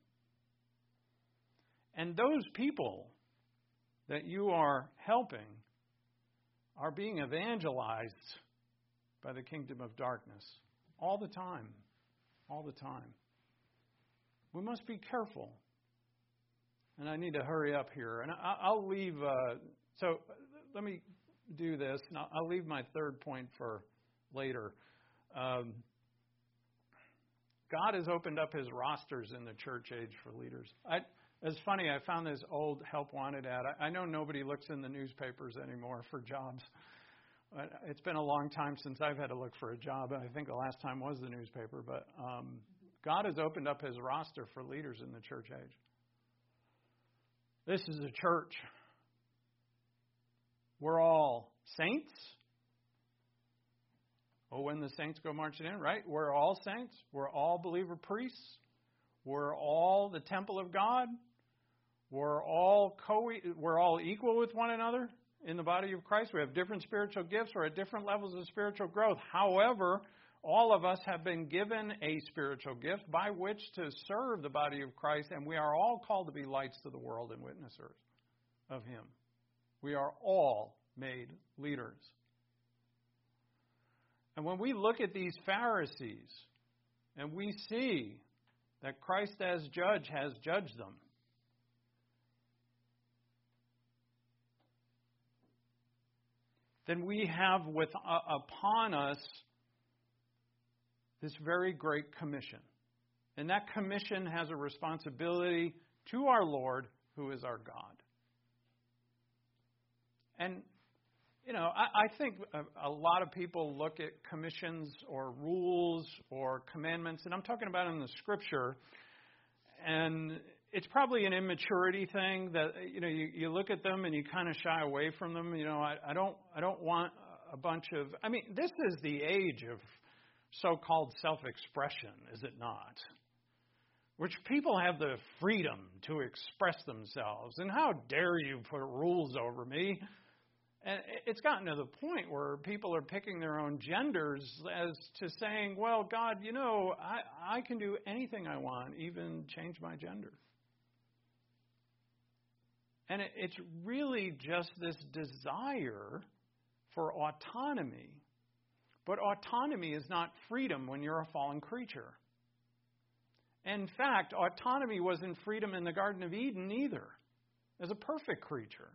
And those people that you are helping are being evangelized by the kingdom of darkness all the time. All the time. We must be careful. And I need to hurry up here. And I'll leave, so let me do this. Now, I'll leave my third point for later. God has opened up His rosters in the church age for leaders. It's funny, I found this old help wanted ad. I know nobody looks in the newspapers anymore for jobs. It's been a long time since I've had to look for a job. I think the last time was the newspaper. But God has opened up his roster for leaders in the church age. This is a church. We're all saints. Oh, when the saints go marching in, right? We're all saints. We're all believer priests. We're all the temple of God. We're all equal with one another in the body of Christ. We have different spiritual gifts. We're at different levels of spiritual growth. However, all of us have been given a spiritual gift by which to serve the body of Christ, and we are all called to be lights to the world and witnessers of him. We are all made leaders. And when we look at these Pharisees and we see that Christ as judge has judged them, then we have upon us this very great commission. And that commission has a responsibility to our Lord, who is our God. And, I think a lot of people look at commissions or rules or commandments, and I'm talking about in the Scripture, and it's probably an immaturity thing that, you look at them and you kind of shy away from them. I don't want a bunch of, this is the age of so-called self-expression, is it not? Which people have the freedom to express themselves. And how dare you put rules over me? And it's gotten to the point where people are picking their own genders as to saying, well, God, I can do anything I want, even change my gender. And it's really just this desire for autonomy. But autonomy is not freedom when you're a fallen creature. In fact, autonomy wasn't freedom in the Garden of Eden either, as a perfect creature.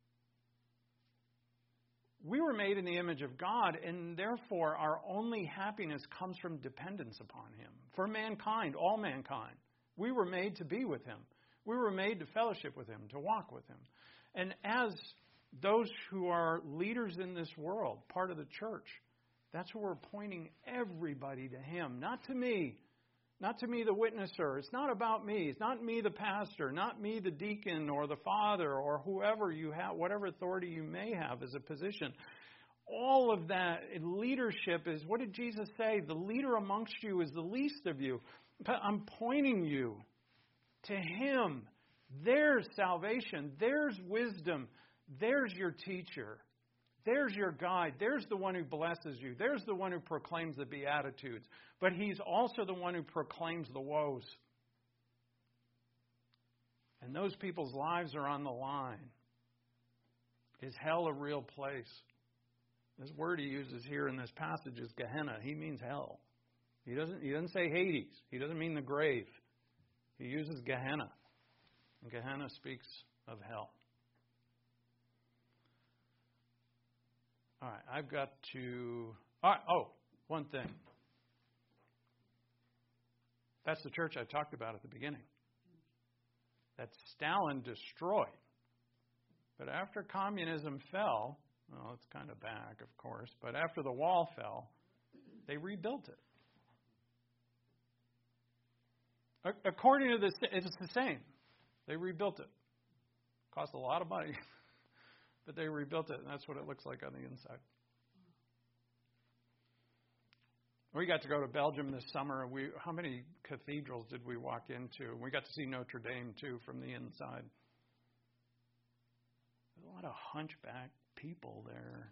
We were made in the image of God, and therefore our only happiness comes from dependence upon him. For mankind, all mankind, we were made to be with him. We were made to fellowship with him, to walk with him. And as those who are leaders in this world, part of the church, that's where we're pointing everybody to him, not to me. Not to me, the witnesser. It's not about me. It's not me, the pastor. Not me, the deacon or the father or whoever you have, whatever authority you may have as a position. All of that leadership is, what did Jesus say? The leader amongst you is the least of you. But I'm pointing you to him. There's salvation. There's wisdom. There's your teacher. There's your guide. There's the one who blesses you. There's the one who proclaims the Beatitudes. But he's also the one who proclaims the woes. And those people's lives are on the line. Is hell a real place? This word he uses here in this passage is Gehenna. He means hell. He doesn't say Hades. He doesn't mean the grave. He uses Gehenna. And Gehenna speaks of hell. All right, I've got to... All right, one thing. That's the church I talked about at the beginning. That Stalin destroyed. But after communism fell, well, it's kind of back, of course, but after the wall fell, they rebuilt it. According to this, it's the same. They rebuilt it. Cost a lot of money. But they rebuilt it, and that's what it looks like on the inside. We got to go to Belgium this summer. How many cathedrals did we walk into? We got to see Notre Dame, too, from the inside. There's a lot of hunchback people there.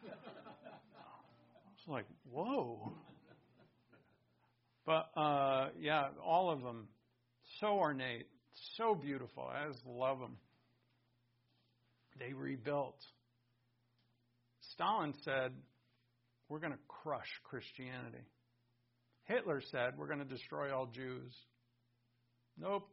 I was like, whoa. But, all of them, so ornate, so beautiful. I just love them. They rebuilt. Stalin said, we're going to crush Christianity. Hitler said, we're going to destroy all Jews. Nope.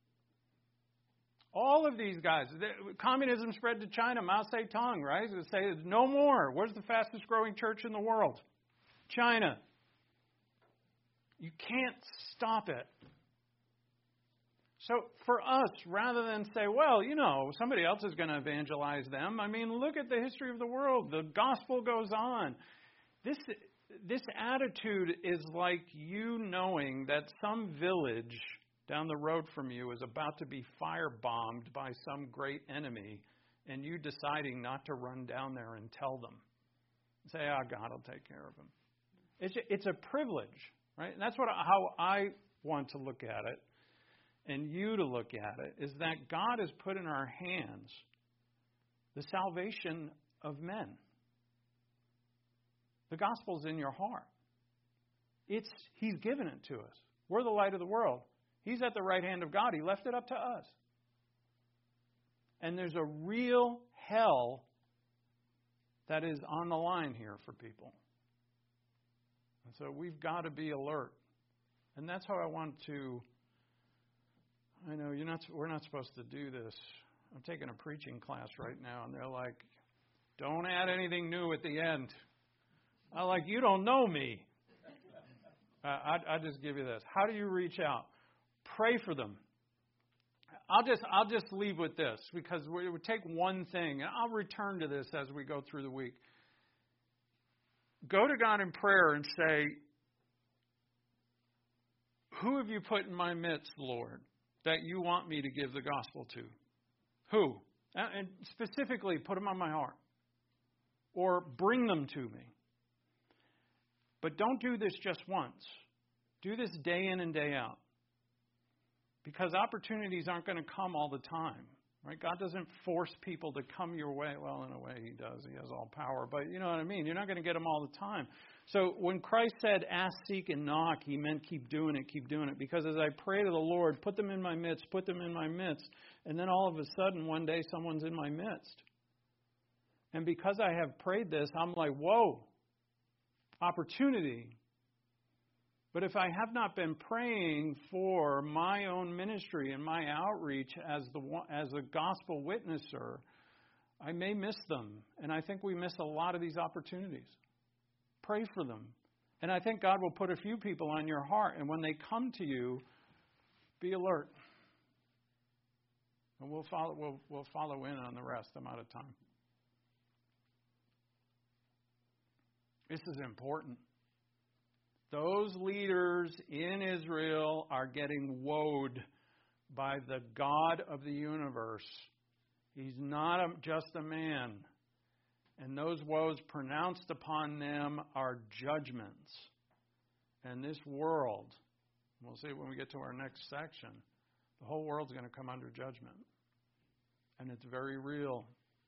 All of these guys. Communism spread to China. Mao Zedong, right? They say, no more. Where's the fastest growing church in the world? China. You can't stop it. So for us, rather than say, well, somebody else is going to evangelize them, look at the history of the world. The gospel goes on. This attitude is like you knowing that some village down the road from you is about to be firebombed by some great enemy, and you deciding not to run down there and tell them. Say, God will take care of them. It's a privilege, right? And that's how I want to look at it, and you to look at it, is that God has put in our hands the salvation of men. The gospel's in your heart. He's given it to us. We're the light of the world. He's at the right hand of God. He left it up to us. And there's a real hell that is on the line here for people. And so we've got to be alert. And that's how I want to... I know we're not supposed to do this. I'm taking a preaching class right now, and they're like, don't add anything new at the end. I'm like, you don't know me. I just give you this. How do you reach out? Pray for them. I'll just leave with this, because it would take one thing, and I'll return to this as we go through the week. Go to God in prayer and say, who have you put in my midst, Lord, that you want me to give the gospel to? Who? And specifically, put them on my heart. Or bring them to me. But don't do this just once. Do this day in and day out. Because opportunities aren't going to come all the time. Right? God doesn't force people to come your way. Well, in a way, He does. He has all power. But you know what I mean? You're not going to get them all the time. So when Christ said, ask, seek, and knock, He meant keep doing it, keep doing it. Because as I pray to the Lord, put them in my midst, put them in my midst. And then all of a sudden, one day, someone's in my midst. And because I have prayed this, I'm like, whoa, opportunity. But if I have not been praying for my own ministry and my outreach as a gospel witnesser, I may miss them. And I think we miss a lot of these opportunities. Pray for them. And I think God will put a few people on your heart. And when they come to you, be alert. And we'll follow in on the rest. I'm out of time. This is important. Those leaders in Israel are getting woed by the God of the universe. He's not just a man. And those woes pronounced upon them are judgments. And this world, we'll see when we get to our next section, the whole world's going to come under judgment. And it's very real.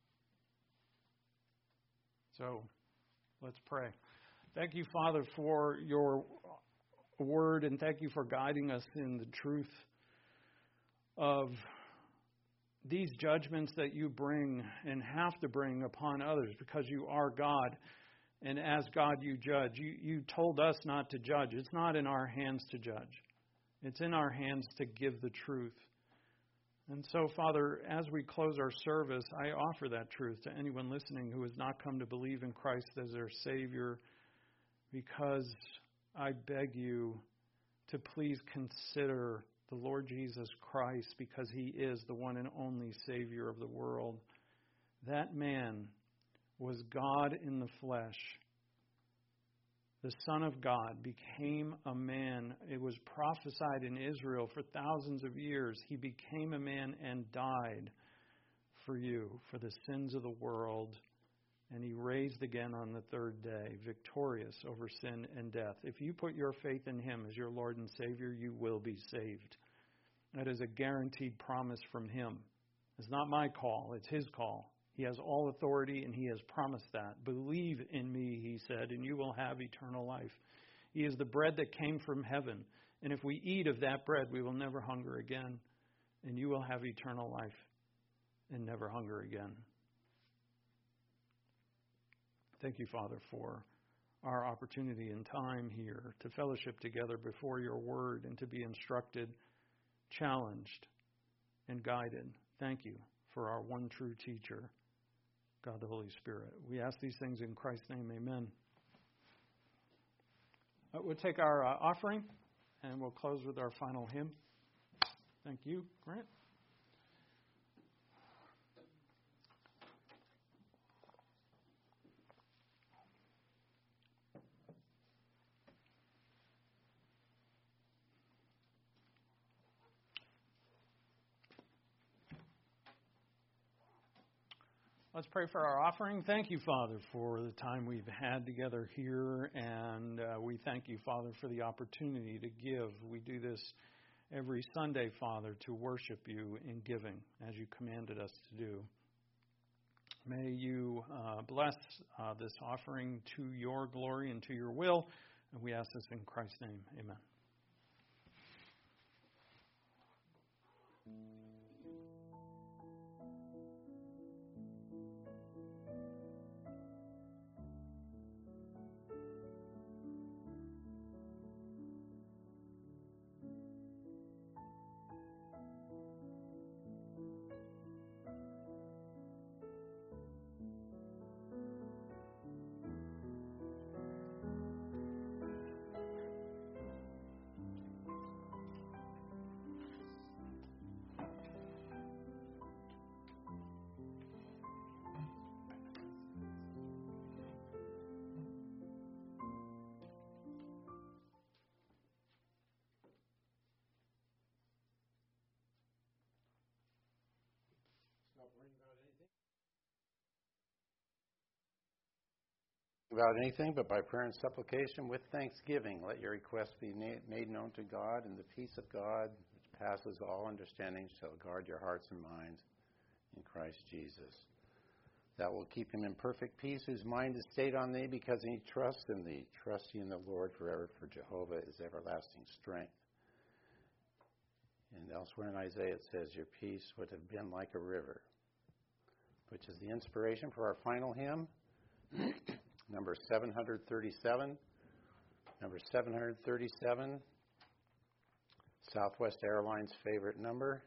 So, let's pray. Thank you, Father, for your word, and thank you for guiding us in the truth of these judgments that you bring and have to bring upon others, because you are God, and as God you judge. You told us not to judge. It's not in our hands to judge. It's in our hands to give the truth. And so, Father, as we close our service, I offer that truth to anyone listening who has not come to believe in Christ as their Savior, because I beg you to please consider the Lord Jesus Christ, because He is the one and only Savior of the world. That man was God in the flesh. The Son of God became a man. It was prophesied in Israel for thousands of years. He became a man and died for you, for the sins of the world. And He raised again on the third day, victorious over sin and death. If you put your faith in Him as your Lord and Savior, you will be saved. That is a guaranteed promise from Him. It's not my call, it's His call. He has all authority, and He has promised that. Believe in me, He said, and you will have eternal life. He is the bread that came from heaven. And if we eat of that bread, we will never hunger again. And you will have eternal life and never hunger again. Thank you, Father, for our opportunity and time here to fellowship together before your word and to be instructed, challenged, and guided. Thank you for our one true teacher, God the Holy Spirit. We ask these things in Christ's name. Amen. We'll take our offering, and we'll close with our final hymn. Thank you, Grant. Let's pray for our offering. Thank you, Father, for the time we've had together here, and we thank you, Father, for the opportunity to give. We do this every Sunday, Father, to worship you in giving, as you commanded us to do. May you bless this offering to your glory and to your will, and we ask this in Christ's name. Amen. About anything, but by prayer and supplication with thanksgiving, let your requests be made known to God, and the peace of God, which passes all understanding, shall guard your hearts and minds in Christ Jesus. That will keep him in perfect peace, whose mind is stayed on thee, because he trusts in thee. Trust ye in the Lord forever, for Jehovah is everlasting strength. And elsewhere in Isaiah it says, your peace would have been like a river, which is the inspiration for our final hymn. Number 737. Number 737. Southwest Airlines' favorite number.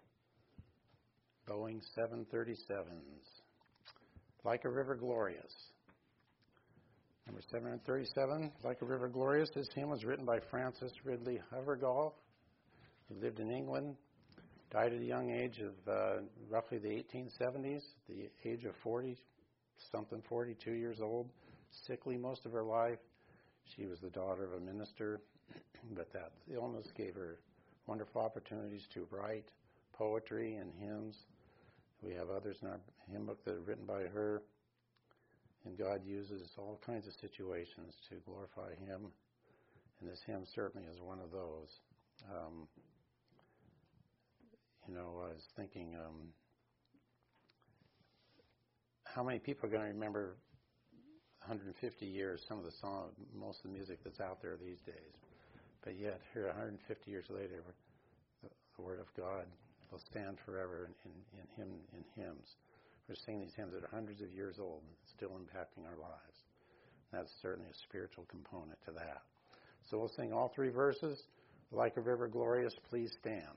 Boeing 737s. Like a River Glorious. Number 737, Like a River Glorious. This hymn was written by Francis Ridley Havergal, who lived in England, died at a young age of roughly the 1870s, the age of 42 years old. Sickly most of her life. She was the daughter of a minister, but that illness gave her wonderful opportunities to write poetry and hymns. We have others in our hymn book that are written by her, and God uses all kinds of situations to glorify him, and this hymn certainly is one of those. I was thinking, how many people are going to remember 150 years, some of the song, most of the music that's out there these days. But yet, here 150 years later, the Word of God will stand forever in hymns. We're singing these hymns that are hundreds of years old, still impacting our lives. That's certainly a spiritual component to that. So we'll sing all three verses. Like a River Glorious, please stand.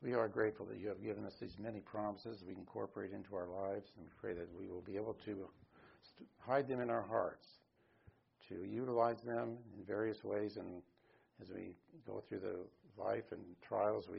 we are grateful that you have given us these many promises we can incorporate into our lives, and we pray that we will be able to hide them in our hearts, to utilize them in various ways, and as we go through the life and trials we